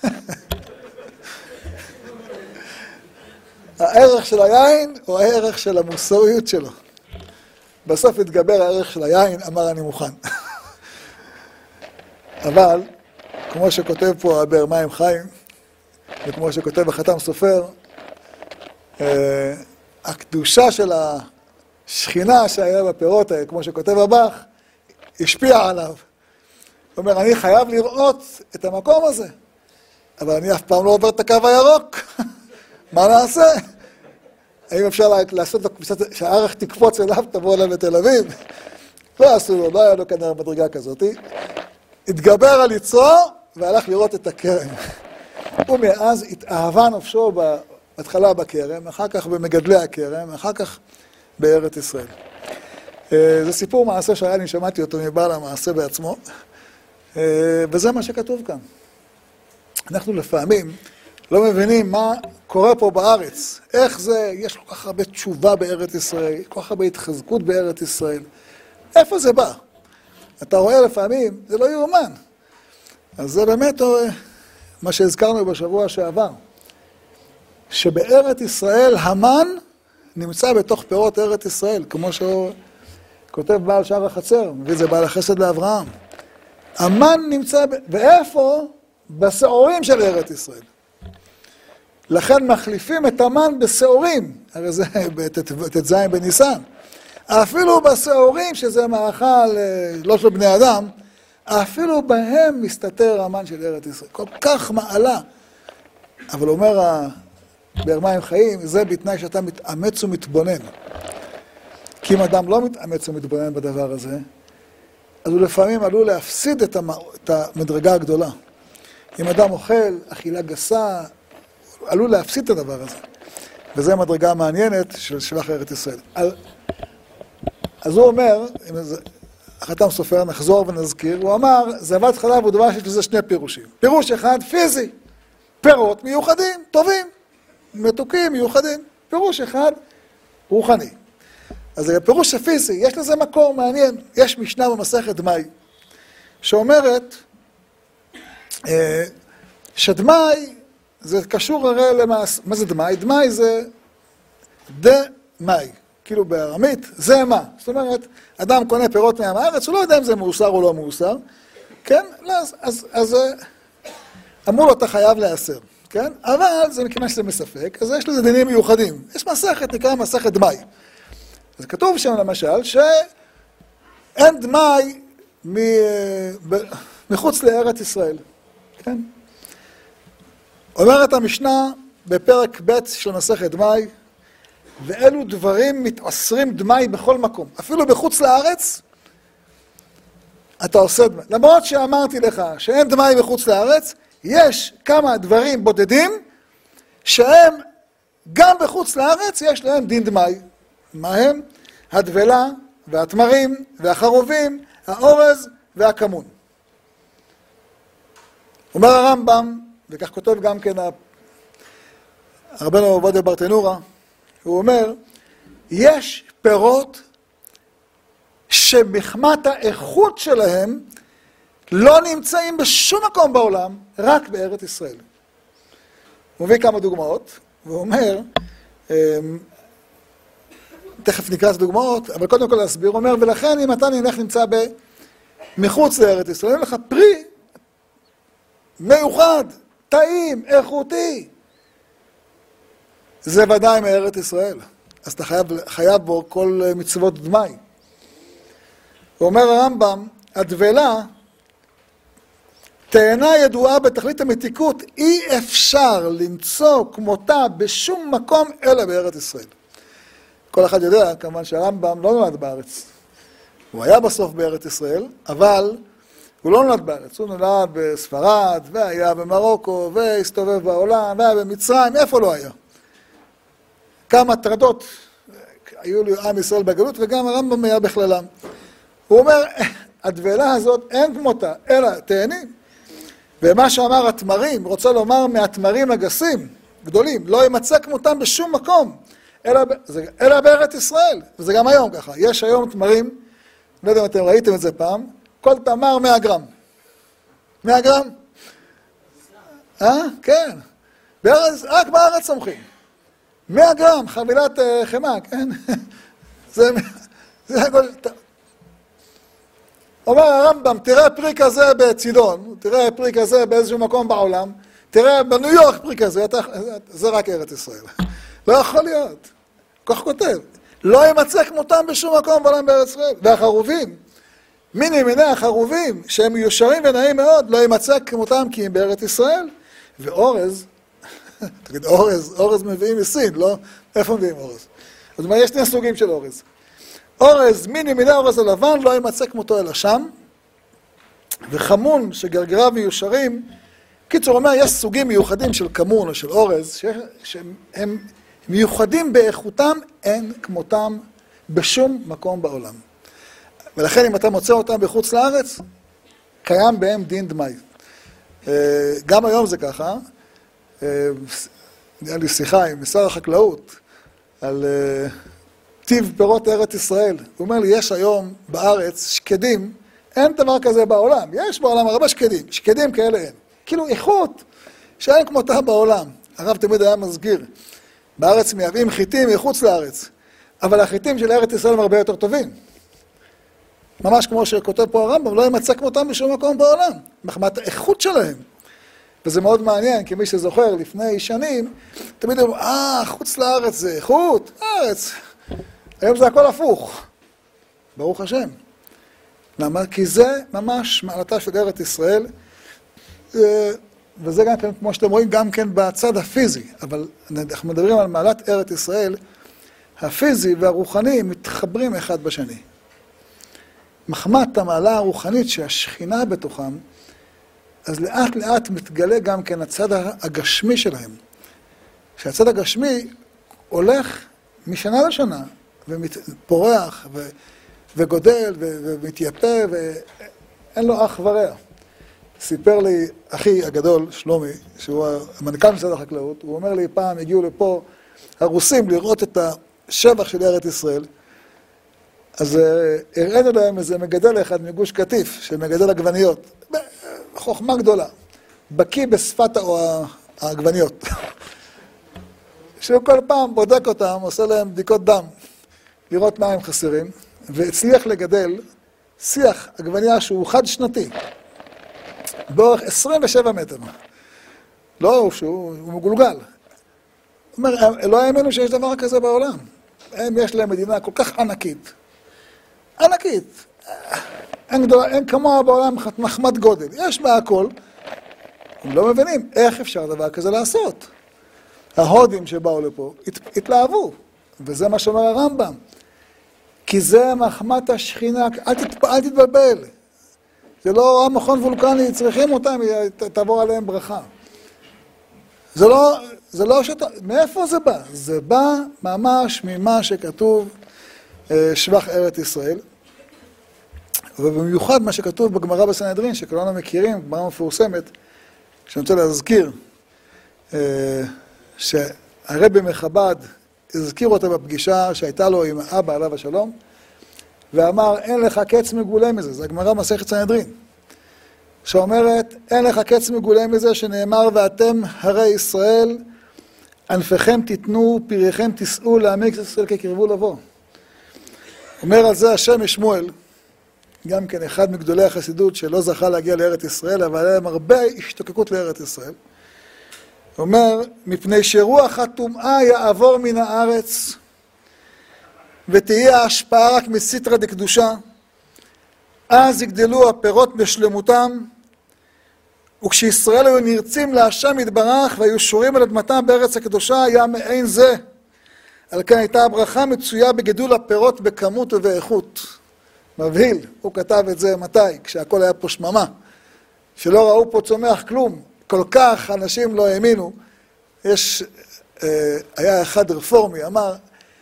הערך של היין או הערך של המוסריות שלו. בסוף התגבר הערך של היין, אמר אני מוכן. אבל, כמו שכותב פה הבאר מים חיים, וכמו שכותב החתם סופר, הקדושה של השכינה שהיה בפירות האלה, כמו שכותב הבח, השפיע עליו. הוא אומר, אני חייב לראות את המקום הזה, אבל אני אף פעם לא עובר את הקו הירוק. מה נעשה? האם אפשר לעשות לו קצת, שהערך תקפוץ אליו, תבוא אליו לתל אביב? לא עשו לו, לא היה לו כנראה מדרגה כזאת. התגבר על יצרו והלך לראות את הכרם. ומאז התאהבה נפשו בהתחלה בכרם, אחר כך במגדלי הכרם, אחר כך בארץ ישראל. זה סיפור מעשה שהיה לי, שמעתי אותו מבעל המעשה בעצמו, וזה מה שכתוב כאן. אנחנו לפעמים לא מבינים מה קורה פה בארץ, איך זה, יש כל כך הרבה תשובה בארץ ישראל, כל כך הרבה התחזקות בארץ ישראל. איפה זה בא? אתה רואה לפעמים, זה לא יאומן. אז זה באמת מה שהזכרנו בשבוע שעבר, שבארץ ישראל המן נמצא בתוך פירות ארץ ישראל, כמו שהוא כותב בעל שער החצר, מביא זה בעל החסד לאברהם. המן נמצא, ב... ואיפה? בשעורים של ארץ ישראל. לכן מחליפים את המן בשעורים, הרי זה בתז בניסן. אפילו בשעורים, שזה מאכל לא של בני אדם, אפילו בהם מסתתר המן של ארץ ישראל. כל כך מעלה. אבל אומר הבאר מים חיים, זה בתנאי שאתה מתאמץ ומתבונן. כי אם אדם לא מתאמץ ומתבונן בדבר הזה, אז הוא לפעמים עלול להפסיד את, המ... את המדרגה הגדולה. אם אדם אוכל אכילה גסה, עלול להפסיד את הדבר הזה. וזו המדרגה המעניינת של שבח ארץ ישראל. אז הוא אומר, החתם סופר, נחזור ונזכיר, הוא אמר, זבת חלב ודבש יש לזה שני פירושים. פירוש אחד, פיזי, פירות מיוחדים, טובים, מתוקים, מיוחדים. פירוש אחד רוחני. אז הפירוש הפיזי, יש לזה מקור מעניין. יש משנה במסכת דמאי, שאומרת שדמאי זה קשור הרי למעש... מה זה דמאי? דמאי זה דמאי, כאילו בארמית, זה מה. זאת אומרת, אדם קונה פירות מעם הארץ, הוא לא יודע אם זה מאוסר או לא מאוסר, כן? לא, אז, אז, אז אמרו לו, אתה חייב להיאסר, כן? אבל זה מכיוון שזה מספק, אז יש לזה דינים מיוחדים. יש מסכת, נקרא מסכת דמאי. אז כתוב שם למשל, שאין דמאי מ... מחוץ לארץ ישראל, כן? אומרת המשנה בפרק ב' של מסכת דמאי, ואלו דברים מתעשרים דמאי בכל מקום. אפילו בחוץ לארץ, אתה עושה דמאי. למרות שאמרתי לך שאין דמאי בחוץ לארץ, יש כמה דברים בודדים שהם גם בחוץ לארץ יש להם דין דמאי. מה הם? הדבלה והתמרים והחרובים, האורז והכמון. אומר הרמב"ם, וכך כותב גם כן רבנו עובדיה ברטנורה, הוא אומר, יש פירות שמחמת האיכות שלהם לא נמצאים בשום מקום בעולם, רק בארץ ישראל. הוא מביא כמה דוגמאות, והוא אומר, תכף נקרא את הדוגמאות, אבל קודם כל להסביר, הוא אומר, ולכן אם אתה נלך נמצא מחוץ לארץ ישראל, לך פרי מיוחד, טעים, איכותי, זה ודאי מארץ ישראל. אז אתה חייב, חייב בו כל מצוות דמאי. הוא אומר הרמב"ם, הדבלה, תאנה ידועה בתכלית המתיקות, אי אפשר למצוא כמותה בשום מקום אלא בארץ ישראל. כל אחד יודע, כמובן שהרמב"ם לא נולד בארץ. הוא היה בסוף בארץ ישראל, אבל הוא לא נולד בארץ. הוא נולד בספרד, והיה במרוקו, והסתובב בעולם, והיה במצרים, איפה לא היה? כמה טרדות היו לי עם ישראל בגלות, וגם הרמב"ם היה בכללם. הוא אומר, הדבלה הזאת אין כמותה, אלא תאנים. ומה שאמר התמרים, רוצה לומר מהתמרים הגסים, גדולים, לא ימצא כמותם בשום מקום, אלא, אלא בארץ ישראל. וזה גם היום ככה. יש היום תמרים, לא יודע אם אתם ראיתם את זה פעם, כל תמר מאה גרם. מאה גרם? אה? כן. בארץ, רק בארץ צומחים. מאה גרם, חבילת uh, חמה, כן? זה... זה הכל... אומר הרמב"ם, תראה פרי כזה בצידון, תראה פרי כזה באיזשהו מקום בעולם, תראה בניו יורק פרי כזה, אתה, זה רק ארץ ישראל. לא יכול להיות. כך כותב. לא ימצא כמותם בשום מקום בעולם בארץ ישראל. והחרובים, מיני מיני החרובים, שהם מיושרים ונעים מאוד, לא ימצא כמותם כי הם בארץ ישראל. ואורז, תגיד, אורז, אורז מביאים מסין, לא? איפה מביאים אורז? זאת אומרת, יש שני סוגים של אורז. אורז, מיני מיני אורז הלבן, לא ימצא כמותו אלא שם. וחמון שגרגריו מיושרים, קיצור אומר, יש סוגים מיוחדים של כמון או של אורז, שהם מיוחדים באיכותם, אין כמותם בשום מקום בעולם. ולכן אם אתה מוצא אותם בחוץ לארץ, קיים בהם דין דמאי. גם היום זה ככה, היה לי שיחה עם שר החקלאות על טיב פירות ארץ ישראל. הוא אומר לי, יש היום בארץ שקדים, אין דבר כזה בעולם. יש בעולם הרבה שקדים, שקדים כאלה אין. כאילו איכות שאין כמותה בעולם. הרב תמיד היה מסגיר. בארץ מייבאים חיטים מחוץ לארץ, אבל החיטים של ארץ ישראל הם הרבה יותר טובים. ממש כמו שכותב פה הרמב"ם, לא ימצא כמותם בשום מקום בעולם, מחמת האיכות שלהם. וזה מאוד מעניין, כי מי שזוכר לפני שנים, תמיד אומרים, אה, חוץ לארץ זה איכות, ארץ. היום זה הכל הפוך. ברוך השם. למה? כי זה ממש מעלתה של ארץ ישראל, וזה גם כן, כמו שאתם רואים, גם כן בצד הפיזי. אבל אנחנו מדברים על מעלת ארץ ישראל, הפיזי והרוחני מתחברים אחד בשני. מחמת המעלה הרוחנית שהשכינה בתוכם, אז לאט לאט מתגלה גם כן הצד הגשמי שלהם. שהצד הגשמי הולך משנה לשנה, ופורח ו... וגודל ו... ומתייפה, ואין לו אח ורע. סיפר לי אחי הגדול, שלומי, שהוא המנכ"ל משרד החקלאות, הוא אומר לי, פעם הגיעו לפה הרוסים לראות את השבח של ארץ ישראל, אז הראינו להם איזה מגדל אחד מגוש קטיף, שמגדל עגבניות. חוכמה גדולה. בקיא בשפת העגבניות. שהוא כל פעם בודק אותם, עושה להם בדיקות דם, לראות מה הם חסרים, והצליח לגדל שיח עגבניה שהוא חד שנתי, באורך עשרים ושבעה מטר. לא, שהוא מגולגל. הוא אומר, לא האמינו שיש דבר כזה בעולם. הם יש להם מדינה כל כך ענקית. ענקית. אין, גדול, אין כמוה בעולם מחמת גודל. יש בה הכל. הם לא מבינים איך אפשר דבר כזה לעשות. ההודים שבאו לפה הת, התלהבו. וזה מה שאומר הרמב"ם. כי זה מחמת השכינה. אל, תת, אל תתבלבל. זה לא המכון וולקני, צריכים אותם, תעבור עליהם ברכה. זה לא, זה לא שאתה, מאיפה זה בא? זה בא ממש ממה שכתוב שבח ארץ ישראל, ובמיוחד מה שכתוב בגמרא בסנהדרין, שכולנו מכירים, גמרא מפורסמת, שאני רוצה להזכיר, שהרבי מחב"ד הזכיר אותה בפגישה שהייתה לו עם האבא עליו השלום, ואמר, אין לך קץ מגולה מזה, זה הגמרא מסכת סנהדרין, שאומרת, אין לך קץ מגולה מזה, שנאמר, ואתם הרי ישראל, ענפיכם תיתנו, פריכם תישאו, להעמיק ישראל כקרבו לבוא. אומר על זה השם משמואל, גם כן אחד מגדולי החסידות שלא זכה להגיע לארץ ישראל, אבל היה להם הרבה השתוקקות לארץ ישראל. הוא אומר, מפני שרוח הטומאה יעבור מן הארץ, ותהיה ההשפעה רק מסיטרא דקדושה, אז יגדלו הפירות בשלמותם, וכשישראל היו נרצים להשם יתברך, והיו שורים על אדמתם בארץ הקדושה, היה מעין זה. על כן הייתה הברכה מצויה בגידול הפירות בכמות ובאיכות. מבהיל, הוא כתב את זה מתי? כשהכל היה פה שממה. שלא ראו פה צומח כלום. כל כך אנשים לא האמינו. יש, אה, היה אחד רפורמי, אמר,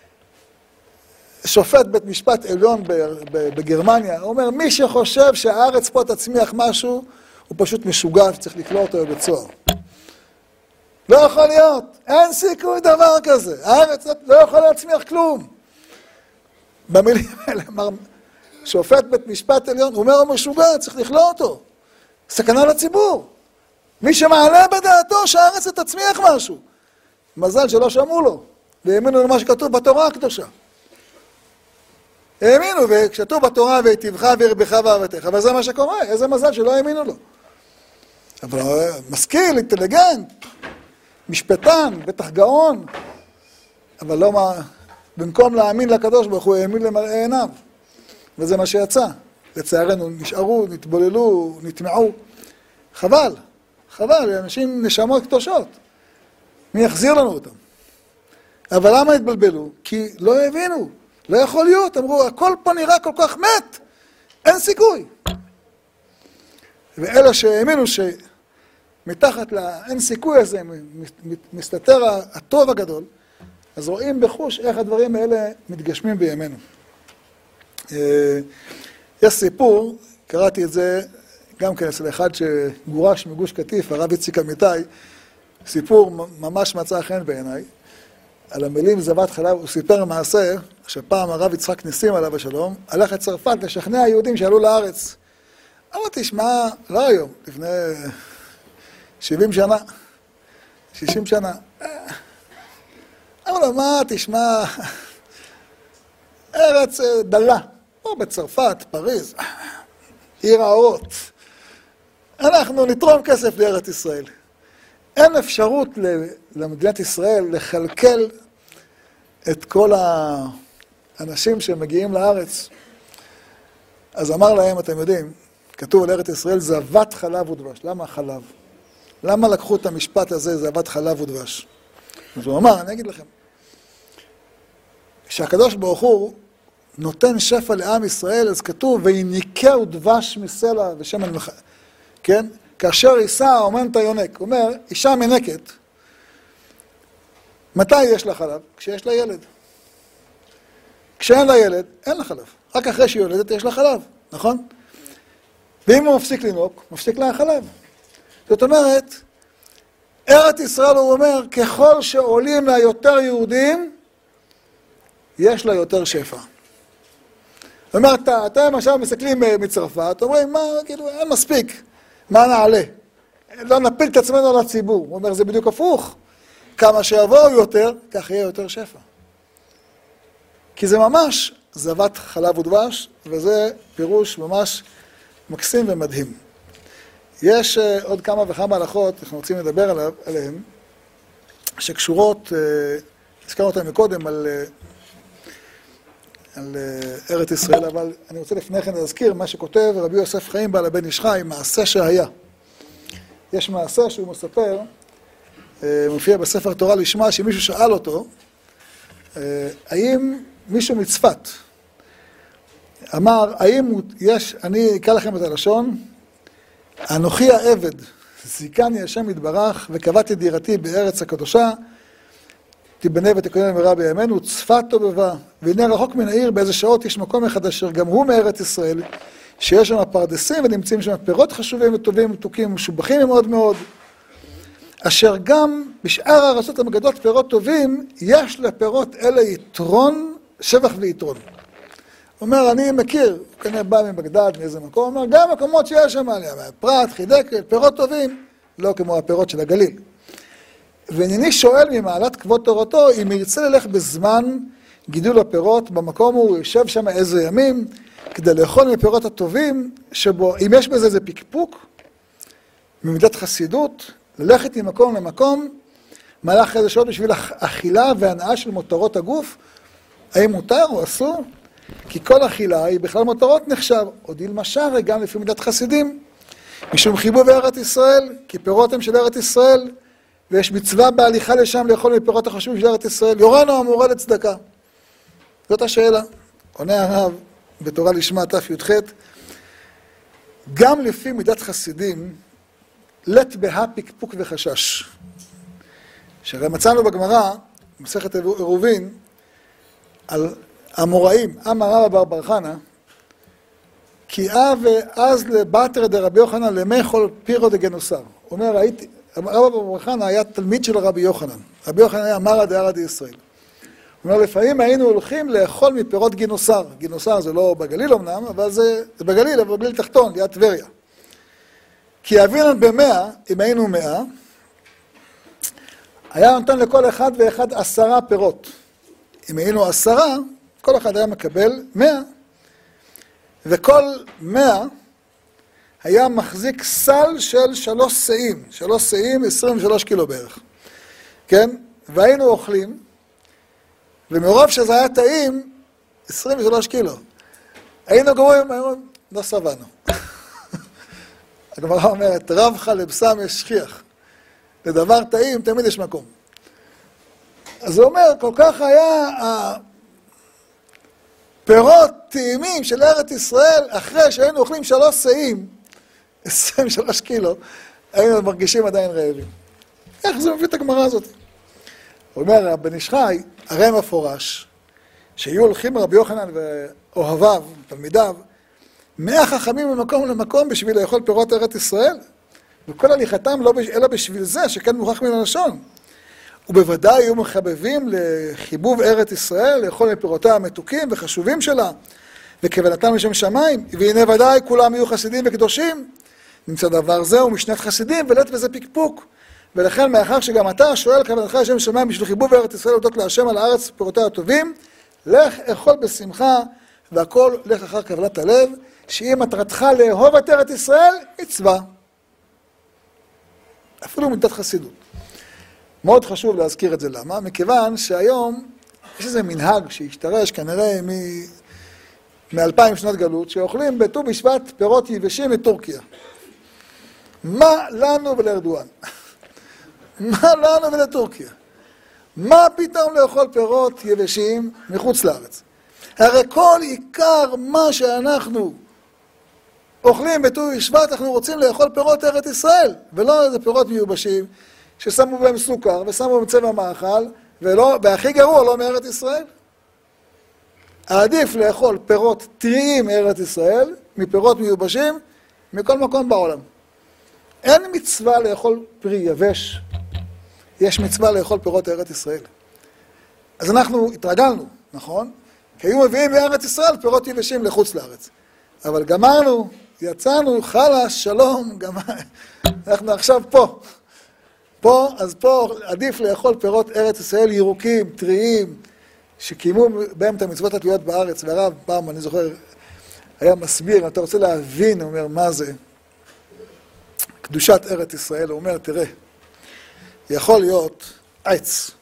שופט בית משפט עליון בגרמניה, הוא אומר, מי שחושב שהארץ פה תצמיח משהו, הוא פשוט משוגע, צריך לקלוע אותו בבית סוהר. לא יכול להיות, אין סיכוי דבר כזה, הארץ לא יכול להצמיח כלום. במילים האלה, אמר, שופט בית משפט עליון, הוא אומר, הוא משוגע, צריך לקלוע אותו. סכנה לציבור. מי שמעלה בדעתו שהארץ תצמיח משהו. מזל שלא שמעו לו, והאמינו למה שכתוב בתורה הקדושה. האמינו, וכשכתוב בתורה, והיטיבך והרבך ואהבתך, אבל זה מה שקורה, איזה מזל שלא האמינו לו. אבל משכיל, אינטליגנט, משפטן, בטח גאון, אבל לא מה, במקום להאמין לקדוש ברוך הוא, האמין למראה עיניו, וזה מה שיצא. לצערנו נשארו, נתבוללו, נטמעו. חבל, חבל, אנשים נשמות קדושות. מי יחזיר לנו אותם? אבל למה התבלבלו? כי לא הבינו. לא יכול להיות, אמרו, הכל פה נראה כל כך מת, אין סיכוי. ואלה שהאמינו שמתחת לאין סיכוי הזה מסתתר הטוב הגדול, אז רואים בחוש איך הדברים האלה מתגשמים בימינו. יש סיפור, קראתי את זה גם כן אצל אחד שגורש מגוש קטיף, הרב איציק אמיתי, סיפור ממש מצא חן בעיניי, על המילים זבת חלב, הוא סיפר מעשה שפעם הרב יצחק ניסים עליו השלום, הלך לצרפת לשכנע היהודים שעלו לארץ. אמר, תשמע, לא היום, לפני שבעים שנה, שישים שנה. אמר לו, מה, תשמע, ארץ דלה, פה בצרפת, פריז, עיר האורות. אנחנו נתרום כסף לארץ ישראל. אין אפשרות למדינת ישראל לחלקל את כל האנשים שמגיעים לארץ. אז אמר להם, אתם יודעים, כתוב על ארץ ישראל, זבת חלב ודבש. למה חלב? למה לקחו את המשפט הזה, זבת חלב ודבש? אז הוא אמר, אני אגיד לכם, שהקדוש ברוך הוא נותן שפע לעם ישראל, אז כתוב, ויניקהו דבש מסלע ושמן מח... כן? כאשר יישא אומן את היונק, הוא אומר, אישה מנקת, מתי יש לה חלב? כשיש לה ילד. כשאין לה ילד, אין לה חלב. רק אחרי שהיא יולדת יש לה חלב, נכון? ואם הוא מפסיק לנוק, מפסיק לה חלב. זאת אומרת, ארץ ישראל, הוא אומר, ככל שעולים לה יותר יהודים, יש לה יותר שפע. זאת אומרת, אתם עכשיו מסתכלים מצרפת, אומרים, מה, כאילו, אין מספיק, מה נעלה? לא נפיל את עצמנו על הציבור. הוא אומר, זה בדיוק הפוך. כמה שיבואו יותר, כך יהיה יותר שפע. כי זה ממש זבת חלב ודבש, וזה פירוש ממש מקסים ומדהים. יש uh, עוד כמה וכמה הלכות, אנחנו רוצים לדבר עליו, עליהן, שקשורות, uh, הזכרנו אותן מקודם על, uh, על uh, ארץ ישראל, אבל אני רוצה לפני כן להזכיר מה שכותב רבי יוסף חיים בעל הבן איש חי, מעשה שהיה. יש מעשה שהוא מספר, uh, מופיע בספר תורה לשמה, שמישהו שאל אותו, uh, האם מישהו מצפת אמר, האם יש, אני אקרא לכם את הלשון, אנוכי העבד, זיכני השם יתברך, וקבעתי דירתי בארץ הקדושה, תיבנה ותקונה במהרה בימינו, צפת טובבה, והנה רחוק מן העיר, באיזה שעות יש מקום אחד אשר גם הוא מארץ ישראל, שיש שם פרדסים ונמצאים שם פירות חשובים וטובים ומתוקים ומשובחים מאוד מאוד, אשר גם בשאר הארצות המגדלות פירות טובים, יש לפירות אלה יתרון, שבח ויתרון. הוא אומר, אני מכיר, הוא כנראה בא מבגדד, מאיזה מקום, הוא אומר, גם מקומות שיש שם, פרט, חידק, פירות טובים, לא כמו הפירות של הגליל. וענייני שואל ממעלת כבוד תורתו, אם ירצה ללך בזמן גידול הפירות, במקום הוא יושב שם איזה ימים, כדי לאכול מפירות הטובים, שבו, אם יש בזה איזה פקפוק, ממידת חסידות, ללכת ממקום למקום, מהלך איזה שעות בשביל אכילה והנאה של מותרות הגוף, האם מותר או אסור? כי כל אכילה היא בכלל מותרות נחשב, או דילמה שרי גם לפי מידת חסידים, משום חיבוב ארץ ישראל, כי פירות הם של ארץ ישראל, ויש מצווה בהליכה לשם לאכול מפירות החשובים של ארץ ישראל, יורנו המורה לצדקה. זאת השאלה. עונה הרב בתורה לשמה תי"ח, גם לפי מידת חסידים, לט בה פקפוק וחשש. שהרי מצאנו בגמרא, במסכת עירובין, על המוראים, אמר רבא בר בר חנא, כי אב אז לבטר דרבי יוחנן למאכול פירו דגנוסר. הוא אומר, ראיתי, רבא בר בר חנא היה תלמיד של רבי יוחנן. רבי יוחנן היה מרא דארעא דישראל. הוא אומר, לפעמים היינו הולכים לאכול מפירות גינוסר. גינוסר זה לא בגליל אמנם, אבל זה, זה בגליל, אבל בגליל תחתון, ליד טבריה. כי אבינן במאה, אם היינו מאה, היה נותן לכל אחד ואחד עשרה פירות. אם היינו עשרה, כל אחד היה מקבל מאה. וכל מאה היה מחזיק סל של שלוש שאים. שלוש שאים, עשרים ושלוש קילו בערך. כן? והיינו אוכלים, ומרוב שזה היה טעים, עשרים ושלוש קילו. היינו גמורים, היינו, לא סבנו. הגמרא אומרת, רבך לבשם יש שכיח. לדבר טעים, תמיד יש מקום. אז הוא אומר, כל כך היה הפירות טעימים של ארץ ישראל, אחרי שהיינו אוכלים שלוש שאים, עשרים ושלוש קילו, היינו מרגישים עדיין רעבים. איך זה מביא את הגמרא הזאת? הוא אומר, הבן איש חי, הרי מפורש, שיהיו הולכים רבי יוחנן ואוהביו, תלמידיו, מאה חכמים ממקום למקום בשביל לאכול פירות ארץ ישראל, וכל הליכתם לא אלא בשביל זה, שכן מוכח מן הלשון. ובוודאי יהיו מחבבים לחיבוב ארץ ישראל, לאכול מפירותיה המתוקים וחשובים שלה, וכוונתם לשם שמיים, והנה ודאי כולם יהיו חסידים וקדושים. נמצא דבר זה ומשנת חסידים, ולט וזה פקפוק. ולכן מאחר שגם אתה שואל כוונתך לשם שמיים בשביל חיבוב ארץ ישראל, להודות להשם על הארץ פירותיה הטובים, לך אכול בשמחה, והכל לך אחר כוונת הלב, שהיא מטרתך לאהוב את ארץ ישראל, מצווה. אפילו מידת חסידות. מאוד חשוב להזכיר את זה. למה? מכיוון שהיום יש איזה מנהג שהשתרש כנראה מאלפיים שנות גלות, שאוכלים בט"ו בשבט פירות יבשים מטורקיה. מה לנו ולארדואן? מה לנו ולטורקיה? מה פתאום לאכול פירות יבשים מחוץ לארץ? הרי כל עיקר מה שאנחנו אוכלים בט"ו בשבט, אנחנו רוצים לאכול פירות ארץ ישראל, ולא איזה פירות מיובשים, ששמו בהם סוכר ושמו בהם צבע מאכל, ולא, והכי גרוע לא מארץ ישראל. עדיף לאכול פירות טריים מארץ ישראל, מפירות מיובשים, מכל מקום בעולם. אין מצווה לאכול פרי יבש יש מצווה לאכול פירות ארץ ישראל. אז אנחנו התרגלנו, נכון? כי היו מביאים מארץ ישראל פירות יבשים לחוץ לארץ. אבל גמרנו, יצאנו, חלש, שלום, גמר... אנחנו עכשיו פה. פה, אז פה עדיף לאכול פירות ארץ ישראל ירוקים, טריים, שקיימו בהם את המצוות התלויות בארץ. והרב, פעם, אני זוכר, היה מסביר, אתה רוצה להבין, הוא אומר, מה זה? קדושת ארץ ישראל, הוא אומר, תראה, יכול להיות עץ,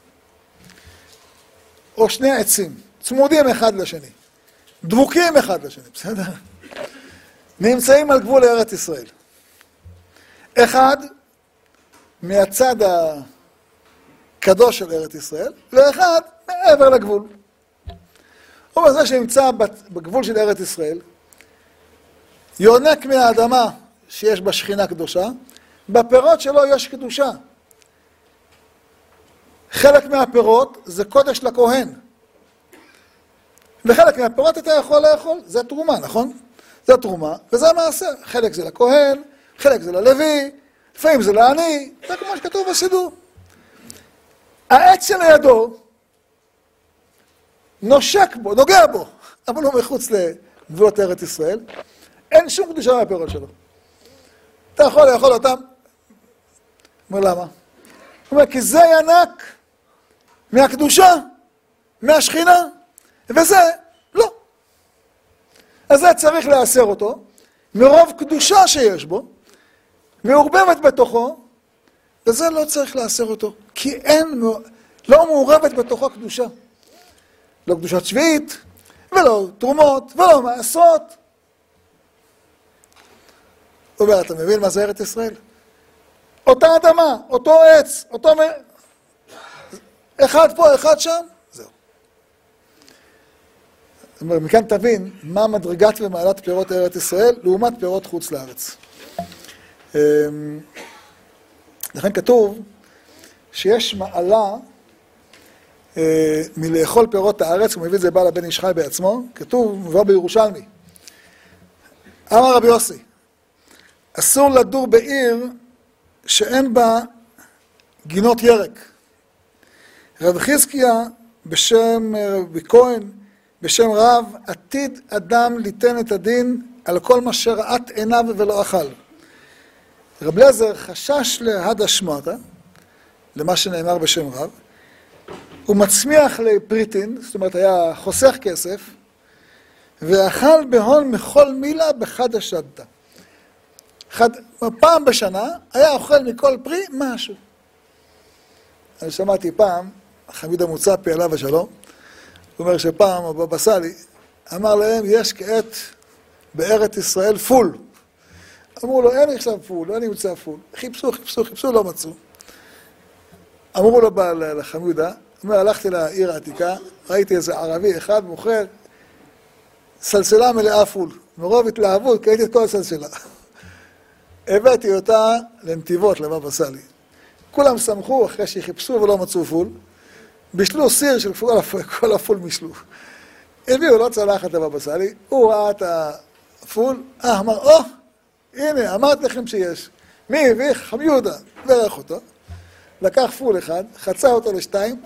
או שני עצים, צמודים אחד לשני, דבוקים אחד לשני, בסדר? נמצאים על גבול ארץ ישראל. אחד מהצד הקדוש של ארץ ישראל, ואחד מעבר לגבול. הוא זה שנמצא בגבול של ארץ ישראל, יונק מהאדמה שיש בה שכינה קדושה, בפירות שלו יש קדושה. חלק מהפירות זה קודש לכהן. וחלק מהפירות אתה יכול לאכול, זה תרומה, נכון? זה תרומה, וזה המעשר. חלק זה לכהן, חלק זה ללוי, לפעמים זה לעני, זה כמו שכתוב בסידור. העץ שלידו נושק בו, נוגע בו, אבל הוא מחוץ לגבולות ארץ ישראל. אין שום קדושה מהפירות שלו. אתה יכול לאכול אותם. אומר למה? הוא אומר, כי זה ינק מהקדושה, מהשכינה, וזה לא. אז זה צריך לאסר אותו, מרוב קדושה שיש בו, מעורבבת בתוכו, וזה לא צריך לאסר אותו, כי אין, לא מעורבת בתוכו קדושה. לא קדושת שביעית, ולא תרומות, ולא מעשרות. הוא אומר, אתה מבין מה זה ארץ ישראל? אותה אדמה, אותו עץ, אותו... אחד פה, אחד שם, זהו. זאת אומרת, מכאן תבין מה מדרגת ומעלת פירות ארץ ישראל, לעומת פירות חוץ לארץ. לכן כתוב שיש מעלה מלאכול פירות הארץ, הוא מביא את זה בעל הבן איש חי בעצמו, כתוב, מבוא בירושלמי. אמר רבי יוסי, אסור לדור בעיר שאין בה גינות ירק. רב חזקיה בשם רבי כהן, בשם רב, עתיד אדם ליתן את הדין על כל מה שראת עיניו ולא אכל. רב אליעזר חשש להד השמטה, למה שנאמר בשם רב, הוא מצמיח לפריטין, זאת אומרת היה חוסך כסף, ואכל בהון מכל מילה בחד השדתה. אחד, פעם בשנה היה אוכל מכל פרי משהו. אני שמעתי פעם, חמיד המוצפי עליו השלום, הוא אומר שפעם הבבא סאלי אמר להם, יש כעת בארץ ישראל פול. אמרו לו, אין עכשיו פול, לא נמצא פול. חיפשו, חיפשו, חיפשו, לא מצאו. אמרו לו לחמידה, אומר, הלכתי לעיר העתיקה, ראיתי איזה ערבי אחד מוכר סלסלה מלאה פול. מרוב התלהבות, קראתי את כל הסלסלה. הבאתי אותה לנתיבות, לבבא סאלי. כולם שמחו אחרי שחיפשו ולא מצאו פול. בישלו סיר של פול, כל הפול משלו. הביאו לו צלחת לבבא סאלי, הוא ראה את הפול, אה, אמר, או, הנה, אמרת לכם שיש. מי הביא? חם יהודה, ברך אותו. לקח פול אחד, חצה אותו לשתיים,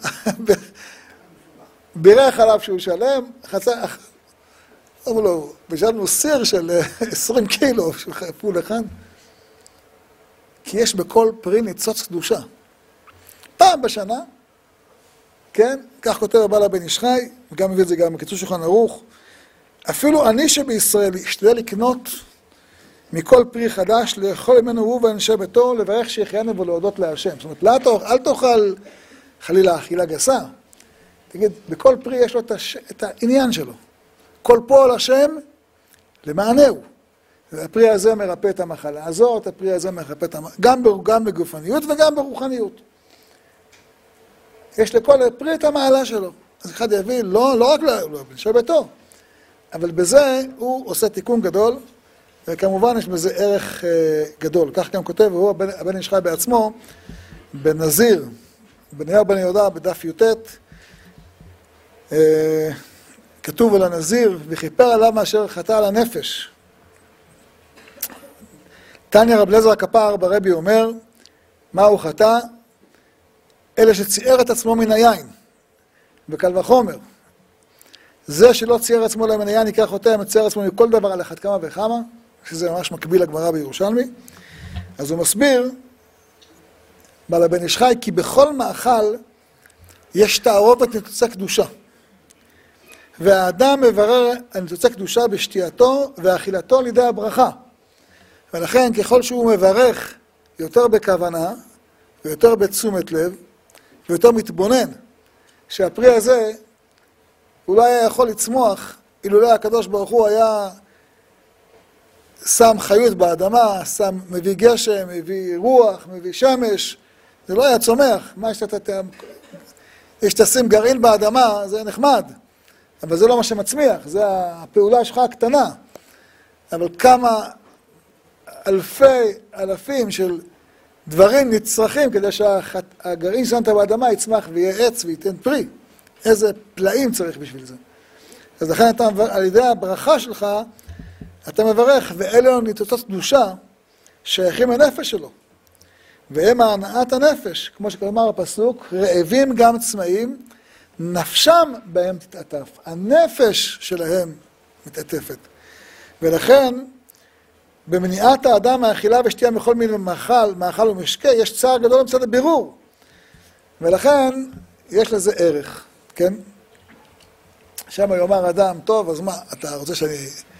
בירך עליו שהוא שלם, חצה, אמרו לו, בשלנו סיר של עשרים קילו של פול אחד. כי יש בכל פרי ניצוץ קדושה. פעם בשנה, כן, כך כותב הבעל הבן איש חי, וגם מביא את זה גם בקיצור שולחן ערוך, אפילו אני שבישראל אשתדל לקנות מכל פרי חדש, לאכול ממנו הוא ואנשי ביתו, לברך שיחיינו ולהודות להשם. זאת אומרת, לא תאכל, אל תאכל חלילה אכילה גסה. תגיד, בכל פרי יש לו את, הש... את העניין שלו. כל פועל השם למענהו. והפרי הזה מרפא את המחלה הזאת, הפרי הזה מרפא את המחלה, גם, גם בגופניות וגם ברוחניות. יש לכל פרי את המעלה שלו. אז אחד יבין, לא, לא רק לאנשי ביתו, אבל בזה הוא עושה תיקון גדול, וכמובן יש בזה ערך אה, גדול. כך גם כותב, והוא הבן, הבן איש חי בעצמו, בנזיר, בניהו בן יהודה, בדף י"ט, אה, כתוב על הנזיר, וכיפר עליו מאשר חטא על הנפש. תניא רב אליעזר הכפר ברבי אומר, מה הוא חטא? אלא שצייר את עצמו מן היין, וקל וחומר. זה שלא צייר עצמו מן היין, יקרא חוטא, מצייר עצמו מכל דבר על אחת כמה וכמה, שזה ממש מקביל לגמרא בירושלמי. אז הוא מסביר, בעל הבן איש חי, כי בכל מאכל יש תערובת ניצוצי קדושה. והאדם מברר ניצוצי קדושה בשתייתו ואכילתו על ידי הברכה. ולכן ככל שהוא מברך יותר בכוונה, ויותר בתשומת לב, ויותר מתבונן, שהפרי הזה אולי היה יכול לצמוח, אילולא הקדוש ברוך הוא היה שם חיות באדמה, שם, מביא גשם, מביא רוח, מביא שמש, זה לא היה צומח. מה יש שאתה... יש תשים גרעין באדמה, זה נחמד, אבל זה לא מה שמצמיח, זה הפעולה שלך הקטנה. אבל כמה אלפי, אלפים של דברים נצרכים כדי שהגרעין שמת באדמה יצמח ויהיה עץ וייתן פרי. איזה פלאים צריך בשביל זה. אז לכן אתה, על ידי הברכה שלך, אתה מברך, ואלה ניצוצות קדושה שייכים לנפש שלו. והם ההנאת הנפש, כמו שכלומר הפסוק, רעבים גם צמאים, נפשם בהם תתעטף. הנפש שלהם מתעטפת. ולכן, במניעת האדם מהאכילה ושתייה מכל מיני מאכל, מאכל ומשקה, יש צער גדול מצד הבירור. ולכן, יש לזה ערך, כן? שם יאמר אדם, טוב, אז מה, אתה רוצה שאני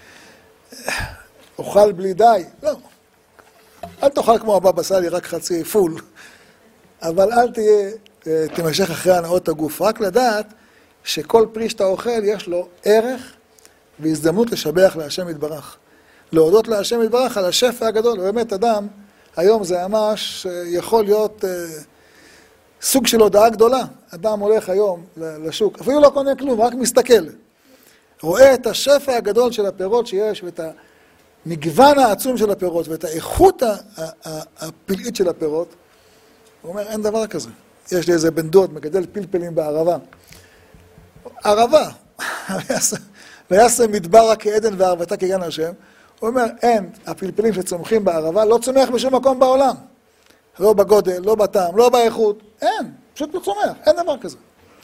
אוכל בלי די? לא. אל תאכל כמו הבבא סאלי, רק חצי פול. אבל אל תהיה, תמשך אחרי הנאות הגוף. רק לדעת שכל פרי שאתה אוכל יש לו ערך והזדמנות לשבח להשם יתברך. להודות להשם יתברך על השפע הגדול. באמת אדם, היום זה ממש יכול להיות סוג של הודעה גדולה. אדם הולך היום לשוק, אפילו לא קונה כלום, רק מסתכל. רואה את השפע הגדול של הפירות שיש ואת המגוון העצום של הפירות ואת האיכות הפלאית של הפירות. הוא אומר, אין דבר כזה. יש לי איזה בן דוד, מגדל פלפלים בערבה. ערבה, ויעשה מדברה כעדן וערבתה כגן השם. הוא אומר, אין, הפלפלים שצומחים בערבה לא צומח בשום מקום בעולם. לא בגודל, לא בטעם, לא באיכות. אין, פשוט לא צומח, אין דבר כזה.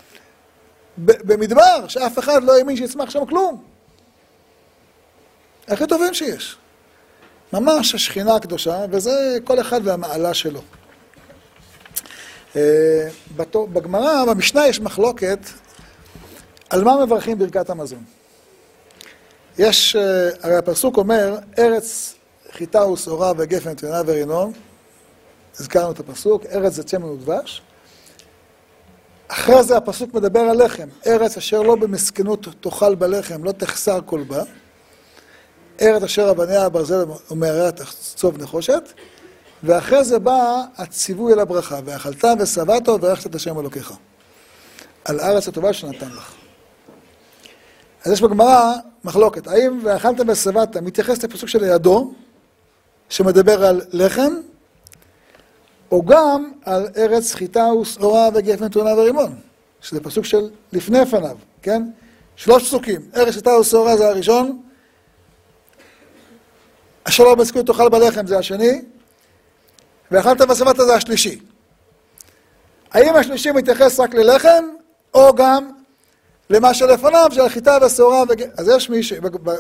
במדבר, שאף אחד לא האמין שיצמח שם כלום. הכי טובים שיש. ממש השכינה הקדושה, וזה כל אחד והמעלה שלו. בגמרא, במשנה יש מחלוקת על מה מברכים ברכת המזון. יש, הרי הפסוק אומר, ארץ חיטה ושעורה וגפן תבנה ורינו, הזכרנו את הפסוק, ארץ זה צמר ודבש. אחרי זה הפסוק מדבר על לחם, ארץ אשר לא במסכנות תאכל בלחם, לא תחסר כל בה. ארץ אשר אבניה הברזל ומעריה תחצוב נחושת. ואחרי זה בא הציווי אל הברכה, ואכלת ושבעת וברכת את השם אלוקיך. על הארץ הטובה שנתן לך. אז יש בגמרא מחלוקת, האם ואכלת ושבעת מתייחס לפסוק שלידו, שמדבר על לחם, או גם על ארץ חיטה ושעורה וגפן תבונה ורימון, שזה פסוק של לפני פניו, כן? שלוש פסוקים, ארץ חיטה ושעורה זה הראשון, אשר לא במסכנות תאכל בלחם זה השני, ואכלת ושבעת זה השלישי. האם השלישי מתייחס רק ללחם, או גם למה שלפניו, של חיטה ושעורה וגפן? אז יש מי ש...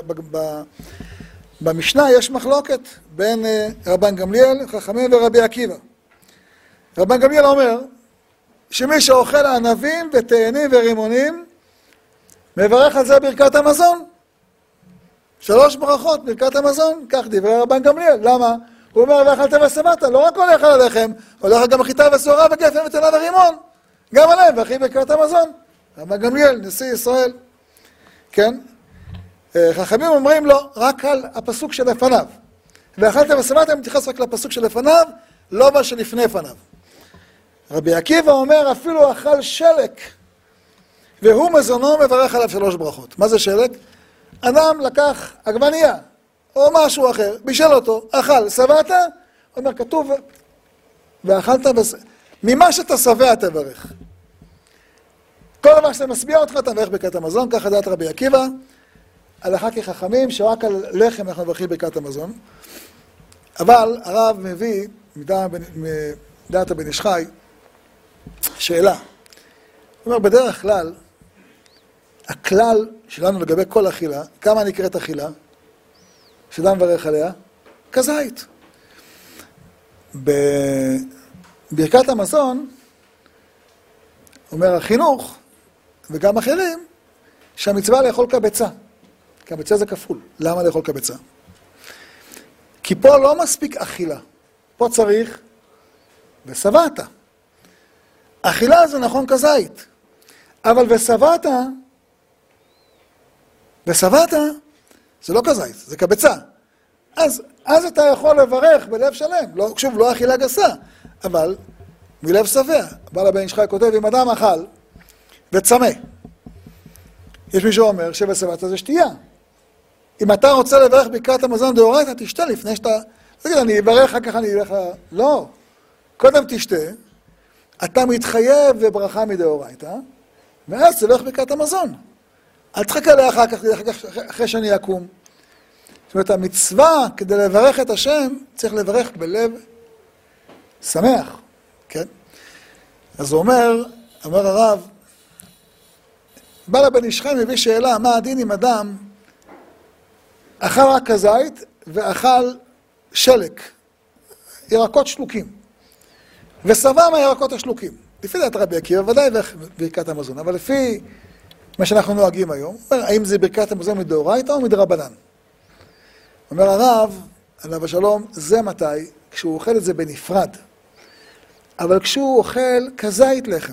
במשנה יש מחלוקת בין רבן גמליאל, חכמים ורבי עקיבא. רבן גמליאל אומר שמי שאוכל ענבים ותאנים ורימונים מברך על זה ברכת המזון. שלוש ברכות ברכת המזון, כך דברי רבן גמליאל. למה? הוא אומר ואכלת ושבעת, לא רק הולך על הלחם, הולך גם חיטה ושעורה וגפן ותאנה ורימון. גם עליהם ואכי ברכת המזון. רבן גמליאל, נשיא ישראל. כן? חכמים אומרים לו רק על הפסוק שלפניו. ואכלת ושבעת מתייחס רק לפסוק שלפניו, לא מה שלפני פניו. רבי עקיבא אומר אפילו אכל שלק, והוא מזונו מברך עליו שלוש ברכות. מה זה שלק? אדם לקח עגבנייה, או משהו אחר, בישל אותו, אכל, שבעת, אומר כתוב, ואכלת וס... ממה שאתה שבע תברך. כל דבר שאתה משביע אותך, אתה מברך ברכת המזון, ככה דעת רבי עקיבא, הלכה כחכמים, שרק על לחם אנחנו מברכים ברכת המזון. אבל הרב מביא, מדעת הבן איש חי, שאלה. זאת אומרת, בדרך כלל, הכלל שלנו לגבי כל אכילה, כמה נקראת אכילה, שאדם מברך עליה, כזית. בברכת המזון, אומר החינוך, וגם אחרים, שהמצווה לאכול קבצה. קבצה זה כפול. למה לאכול קבצה? כי פה לא מספיק אכילה. פה צריך ושבעת. אכילה זה נכון כזית. אבל ושבעת, ושבעת זה לא כזית, זה קבצה. אז, אז אתה יכול לברך בלב שלם. לא, שוב, לא אכילה גסה, אבל מלב שבע. בעל הבן איש חי כותב, אם אדם אכל וצמא, יש מי שאומר שבשבעת זה שתייה. אם אתה רוצה לברך ברכת המזון דאורייתא, תשתה לפני שאתה... תגיד, אני אברך, אחר כך אני אלך... לא. קודם תשתה, אתה מתחייב בברכה מדאורייתא, ואז תלך ברכת המזון. אל תחכה לה אחר כך, אחרי שאני אקום. זאת אומרת, המצווה, כדי לברך את השם, צריך לברך בלב שמח. כן? אז הוא אומר, אומר הרב, בעל הבן איש חי מביא שאלה, מה הדין עם אדם אכל רק כזית ואכל שלק, ירקות שלוקים, ושבע מהירקות השלוקים. לפי דעת רבי עקיבא, ודאי ברכת המזון, אבל לפי מה שאנחנו נוהגים היום, אומר, האם זה ברכת המזון מדאורייתא או מדרבנן? אומר הרב, עליו השלום, זה מתי? כשהוא אוכל את זה בנפרד. אבל כשהוא אוכל כזית לחם,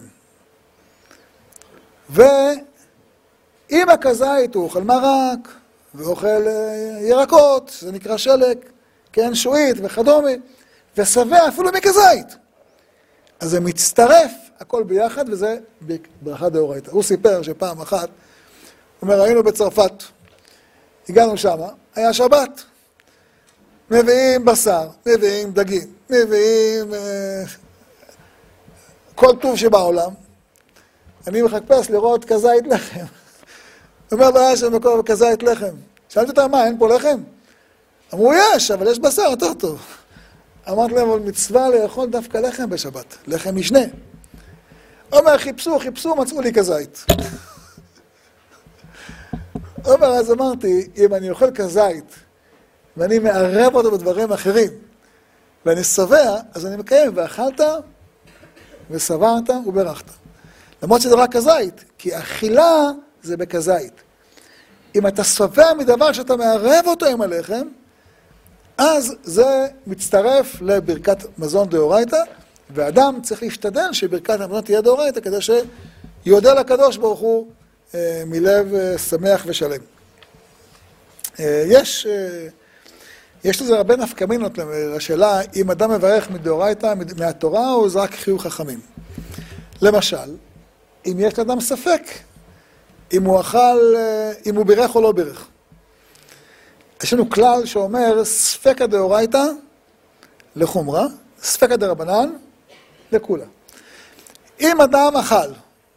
ואם הכזית הוא אוכל מרק, ואוכל ירקות, זה נקרא שלק, כן, שועית וכדומה, ושבע אפילו מכזית. אז זה מצטרף, הכל ביחד, וזה ברכה דאורייתא. הוא סיפר שפעם אחת, הוא אומר, היינו בצרפת, הגענו שמה, היה שבת, מביאים בשר, מביאים דגים, מביאים אה, כל טוב שבעולם. אני מחפש לראות כזית לחם. הוא אומר, לא היה שם מקום כזית לחם. שאלתי אותם, מה, אין פה לחם? אמרו, יש, אבל יש בשר יותר טוב. אמרתי להם, אבל מצווה לאכול דווקא לחם בשבת, לחם משנה. אומר, חיפשו, חיפשו, מצאו לי כזית. אומר, אז אמרתי, אם אני אוכל כזית, ואני מערב אותו בדברים אחרים, ואני שבע, אז אני מקיים, ואכלת, ושבעת, וברכת. למרות שזה רק כזית, כי אכילה זה בכזית. אם אתה שבע מדבר שאתה מערב אותו עם הלחם, אז זה מצטרף לברכת מזון דאורייתא, ואדם צריך להשתדל שברכת המזון תהיה דאורייתא, כדי שיודה לקדוש ברוך הוא אה, מלב אה, שמח ושלם. אה, יש, אה, יש לזה הרבה נפקמינות לשאלה, אם אדם מברך מדאורייתא, מהתורה, או זה רק חיוב חכמים. למשל, אם יש לאדם ספק, אם הוא אכל, אה, אם הוא בירך או לא בירך. יש לנו כלל שאומר, ספקא דאורייתא לחומרא, ספקא דרבנן לכולה. אם אדם אכל,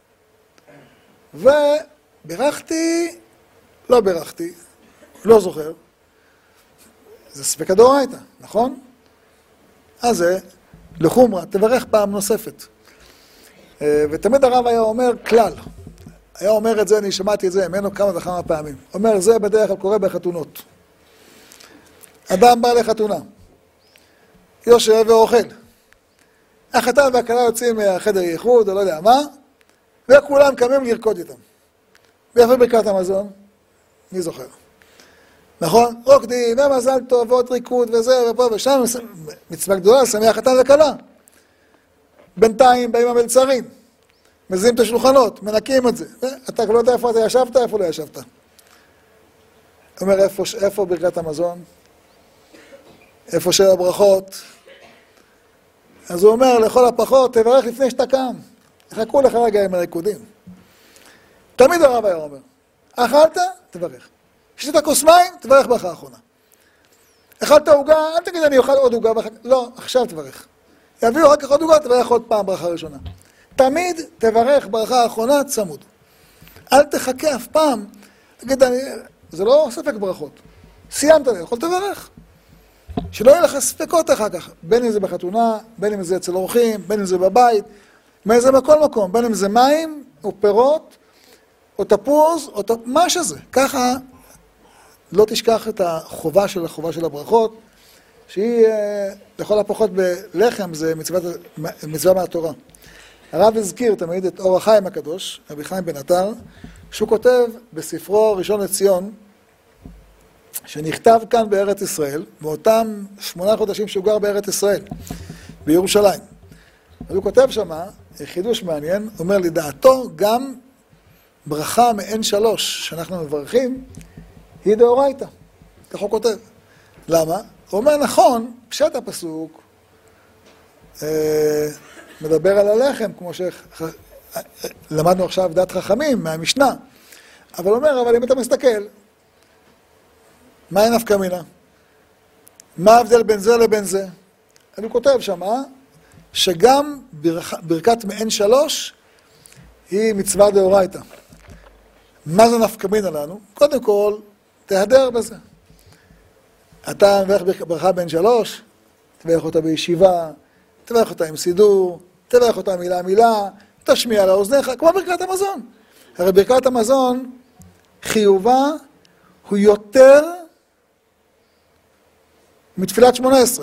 ובירכתי, לא בירכתי, לא זוכר, זה ספקא דאורייתא, נכון? אז זה לחומרא, תברך פעם נוספת. ותמיד הרב היה אומר כלל, היה אומר את זה, אני שמעתי את זה ממנו כמה וכמה פעמים. אומר, זה בדרך כלל קורה בחתונות. אדם בא לחתונה, יושב ואוכל. החתן והכלה יוצאים מהחדר ייחוד, או לא יודע מה, וכולם קמים לרקוד איתם. ואיפה ברכת המזון? מי זוכר? נכון? רוקדים, ומזל טוב, ועוד ריקוד וזה, ופה ושם, מצווה גדולה, שמח חתן וכלה. בינתיים באים המלצרים, מזיעים את השולחנות, מנקים את זה. אתה לא יודע איפה אתה ישבת, איפה לא ישבת. אומר, איפה, איפה ברכת המזון? איפה של הברכות? אז הוא אומר, לכל הפחות, תברך לפני שאתה קם. יחכו לך רגע עם הריקודים. תמיד הרב היה אומר, אכלת, תברך. שתית כוס מים, תברך ברכה האחרונה. אכלת עוגה, אל תגיד אני אוכל עוד עוגה, לא, עכשיו תברך. יביאו אחר כך עוד עוגה, תברך עוד פעם ברכה ראשונה. תמיד תברך ברכה האחרונה צמוד. אל תחכה אף פעם. תגיד, אני... זה לא ספק ברכות. סיימת לאכול, תברך. שלא יהיה לך ספקות אחר כך, בין אם זה בחתונה, בין אם זה אצל אורחים, בין אם זה בבית. מאיזה מכל מקום, בין אם זה מים, או פירות, או תפוז, או ת... מה שזה. ככה לא תשכח את החובה של החובה של הברכות, שהיא לכל הפחות בלחם, זה מצוות, מצווה מהתורה. הרב הזכיר תמיד את אור החיים הקדוש, רבי חיים בן עטר, שהוא כותב בספרו ראשון לציון, שנכתב כאן בארץ ישראל, באותם שמונה חודשים שהוא גר בארץ ישראל, בירושלים. הוא כותב שמה, חידוש מעניין, אומר לדעתו גם ברכה מעין שלוש שאנחנו מברכים, היא דאורייתא. כך הוא כותב. למה? הוא אומר נכון, פשט הפסוק, אה, מדבר על הלחם, כמו שלמדנו עכשיו דת חכמים מהמשנה. אבל הוא אומר, אבל אם אתה מסתכל, מה אין נפקא מינה? מה ההבדל בין זה לבין זה? אני כותב שמה, שגם ברכ... ברכת מעין שלוש היא מצווה דאורייתא. מה זה נפקא מינה לנו? קודם כל, תהדר בזה. אתה מברך ברכה בין שלוש, תברך אותה בישיבה, תברך אותה עם סידור, תברך אותה מילה מילה, תשמיע לאוזניך, כמו ברכת המזון. הרי ברכת המזון, חיובה הוא יותר מתפילת שמונה עשרה.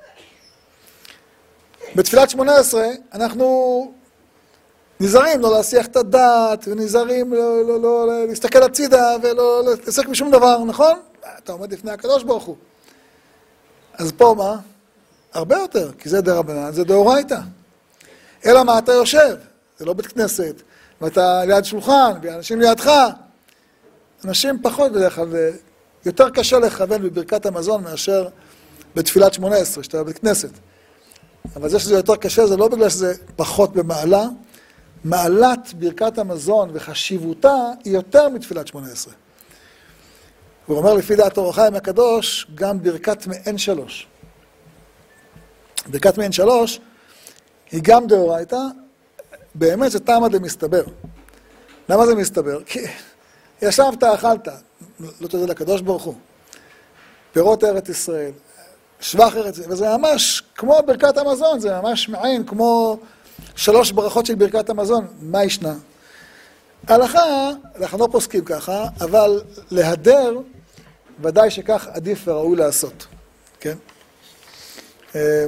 בתפילת שמונה עשרה אנחנו נזהרים לא להסיח את הדעת, ונזהרים לא, לא, לא, לא להסתכל הצידה ולא להתעסק בשום דבר, נכון? אתה עומד לפני הקדוש ברוך הוא. אז פה מה? הרבה יותר, כי זה דרבנן, זה דאורייתא. אלא מה אתה יושב? זה לא בית כנסת, ואתה ליד שולחן, ואנשים לידך. אנשים פחות בדרך כלל, יותר קשה לכוון בברכת המזון מאשר בתפילת שמונה עשרה, שאתה בבית כנסת. אבל זה שזה יותר קשה, זה לא בגלל שזה פחות במעלה. מעלת ברכת המזון וחשיבותה היא יותר מתפילת שמונה עשרה. הוא אומר לפי דעת אור החיים הקדוש, גם ברכת מעין שלוש. ברכת מעין שלוש היא גם דאורייתא, באמת זה טעמא דמסתבר. למה זה מסתבר? כי ישבת, אכלת, לא תודה לקדוש ברוך הוא. פירות ארץ ישראל, שבח ארץ ישראל, וזה ממש כמו ברכת המזון, זה ממש מעין כמו שלוש ברכות של ברכת המזון. מה ישנה? הלכה, אנחנו לא פוסקים ככה, אבל להדר, ודאי שכך עדיף וראוי לעשות. כן? אני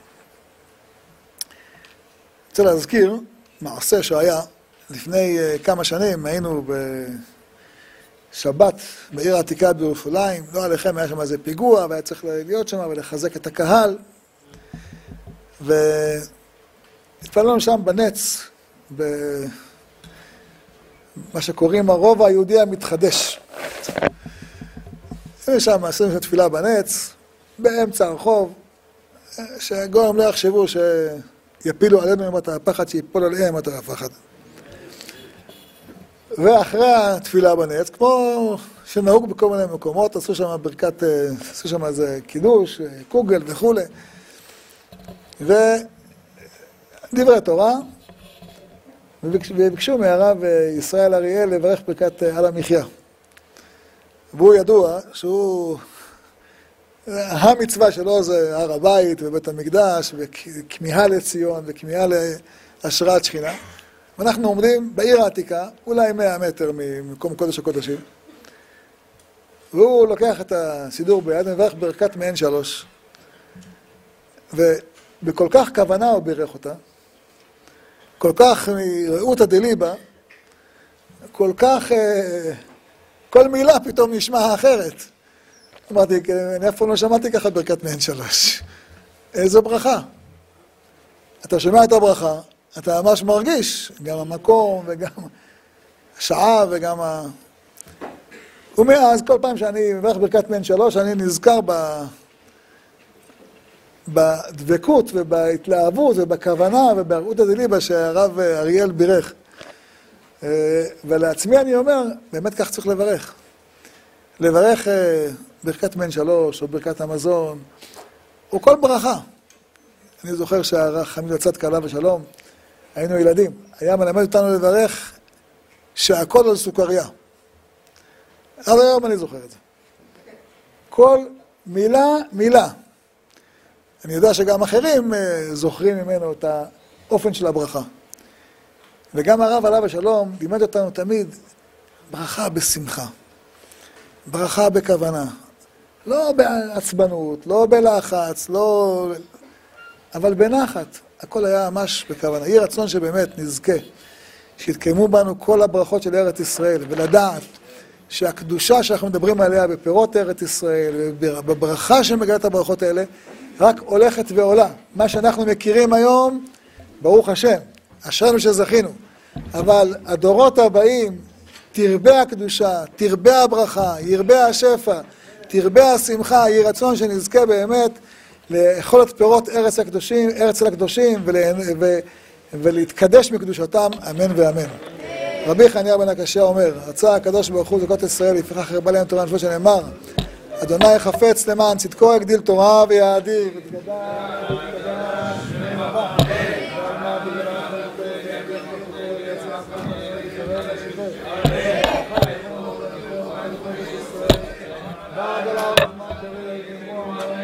רוצה להזכיר מעשה שהיה לפני כמה שנים, היינו בשבת בעיר העתיקה בירושלים, לא עליכם, היה שם איזה פיגוע, והיה צריך להיות שם ולחזק את הקהל, והתפללנו שם בנץ, במה שקוראים הרובע היהודי המתחדש. היינו שם, עשינו שם תפילה בנץ, באמצע הרחוב, שהגויים לא יחשבו שיפילו עלינו אם אתה הפחד, שיפול עליהם אם אתה הפחד. ואחרי התפילה בנץ, כמו שנהוג בכל מיני מקומות, עשו שם ברכת, עשו שם איזה קידוש, קוגל וכו'. ודברי תורה, וביקשו מהרב ישראל אריאל לברך ברכת על המחיה. והוא ידוע שהוא, המצווה שלו זה הר הבית ובית המקדש וכמיהה לציון וכמיהה להשראת שכינה. ואנחנו עומדים בעיר העתיקה, אולי מאה מטר ממקום קודש הקודשים. והוא לוקח את הסידור ביד ומברך ברכת מעין שלוש. ובכל כך כוונה הוא בירך אותה, כל כך מראות דליבה, כל כך, כל מילה פתאום נשמע אחרת. אמרתי, איפה לא שמעתי ככה ברכת מעין שלוש? איזו ברכה. אתה שומע את הברכה, אתה ממש מרגיש, גם המקום וגם השעה וגם ה... ומאז כל פעם שאני מברך ברכת מעין שלוש, אני נזכר ב... בדבקות ובהתלהבות ובכוונה ובהראות הדליבה שהרב אריאל בירך. ולעצמי אני אומר, באמת כך צריך לברך. לברך ברכת מעין שלוש או ברכת המזון, או כל ברכה. אני זוכר שהרחמים לצד קלה ושלום, היינו ילדים, היה מלמד אותנו לברך שהכל על סוכריה. עד היום אני זוכר את זה. כל מילה, מילה. אני יודע שגם אחרים זוכרים ממנו את האופן של הברכה. וגם הרב עליו השלום לימד אותנו תמיד ברכה בשמחה, ברכה בכוונה, לא בעצבנות, לא בלחץ, לא... אבל בנחת, הכל היה ממש בכוונה. יהי רצון שבאמת נזכה, שיתקיימו בנו כל הברכות של ארץ ישראל, ולדעת שהקדושה שאנחנו מדברים עליה בפירות ארץ ישראל, בברכה שמגלת הברכות האלה, רק הולכת ועולה. מה שאנחנו מכירים היום, ברוך השם, אשרנו שזכינו. אבל הדורות הבאים, תרבה הקדושה, תרבה הברכה, ירבה השפע, תרבה השמחה, יהי רצון שנזכה באמת לאכול את פירות ארץ הקדושים, ארץ הקדושים, ול... ו... ולהתקדש מקדושתם, אמן ואמן. רבי חניה בן הקשיא אומר, רצה הקדוש ברוך הוא זכות ישראל, לפיכך הרבה להם תורה נפלא שנאמר, אדוני חפץ למען צדקו יגדיל תורה ויאדיר. Bye.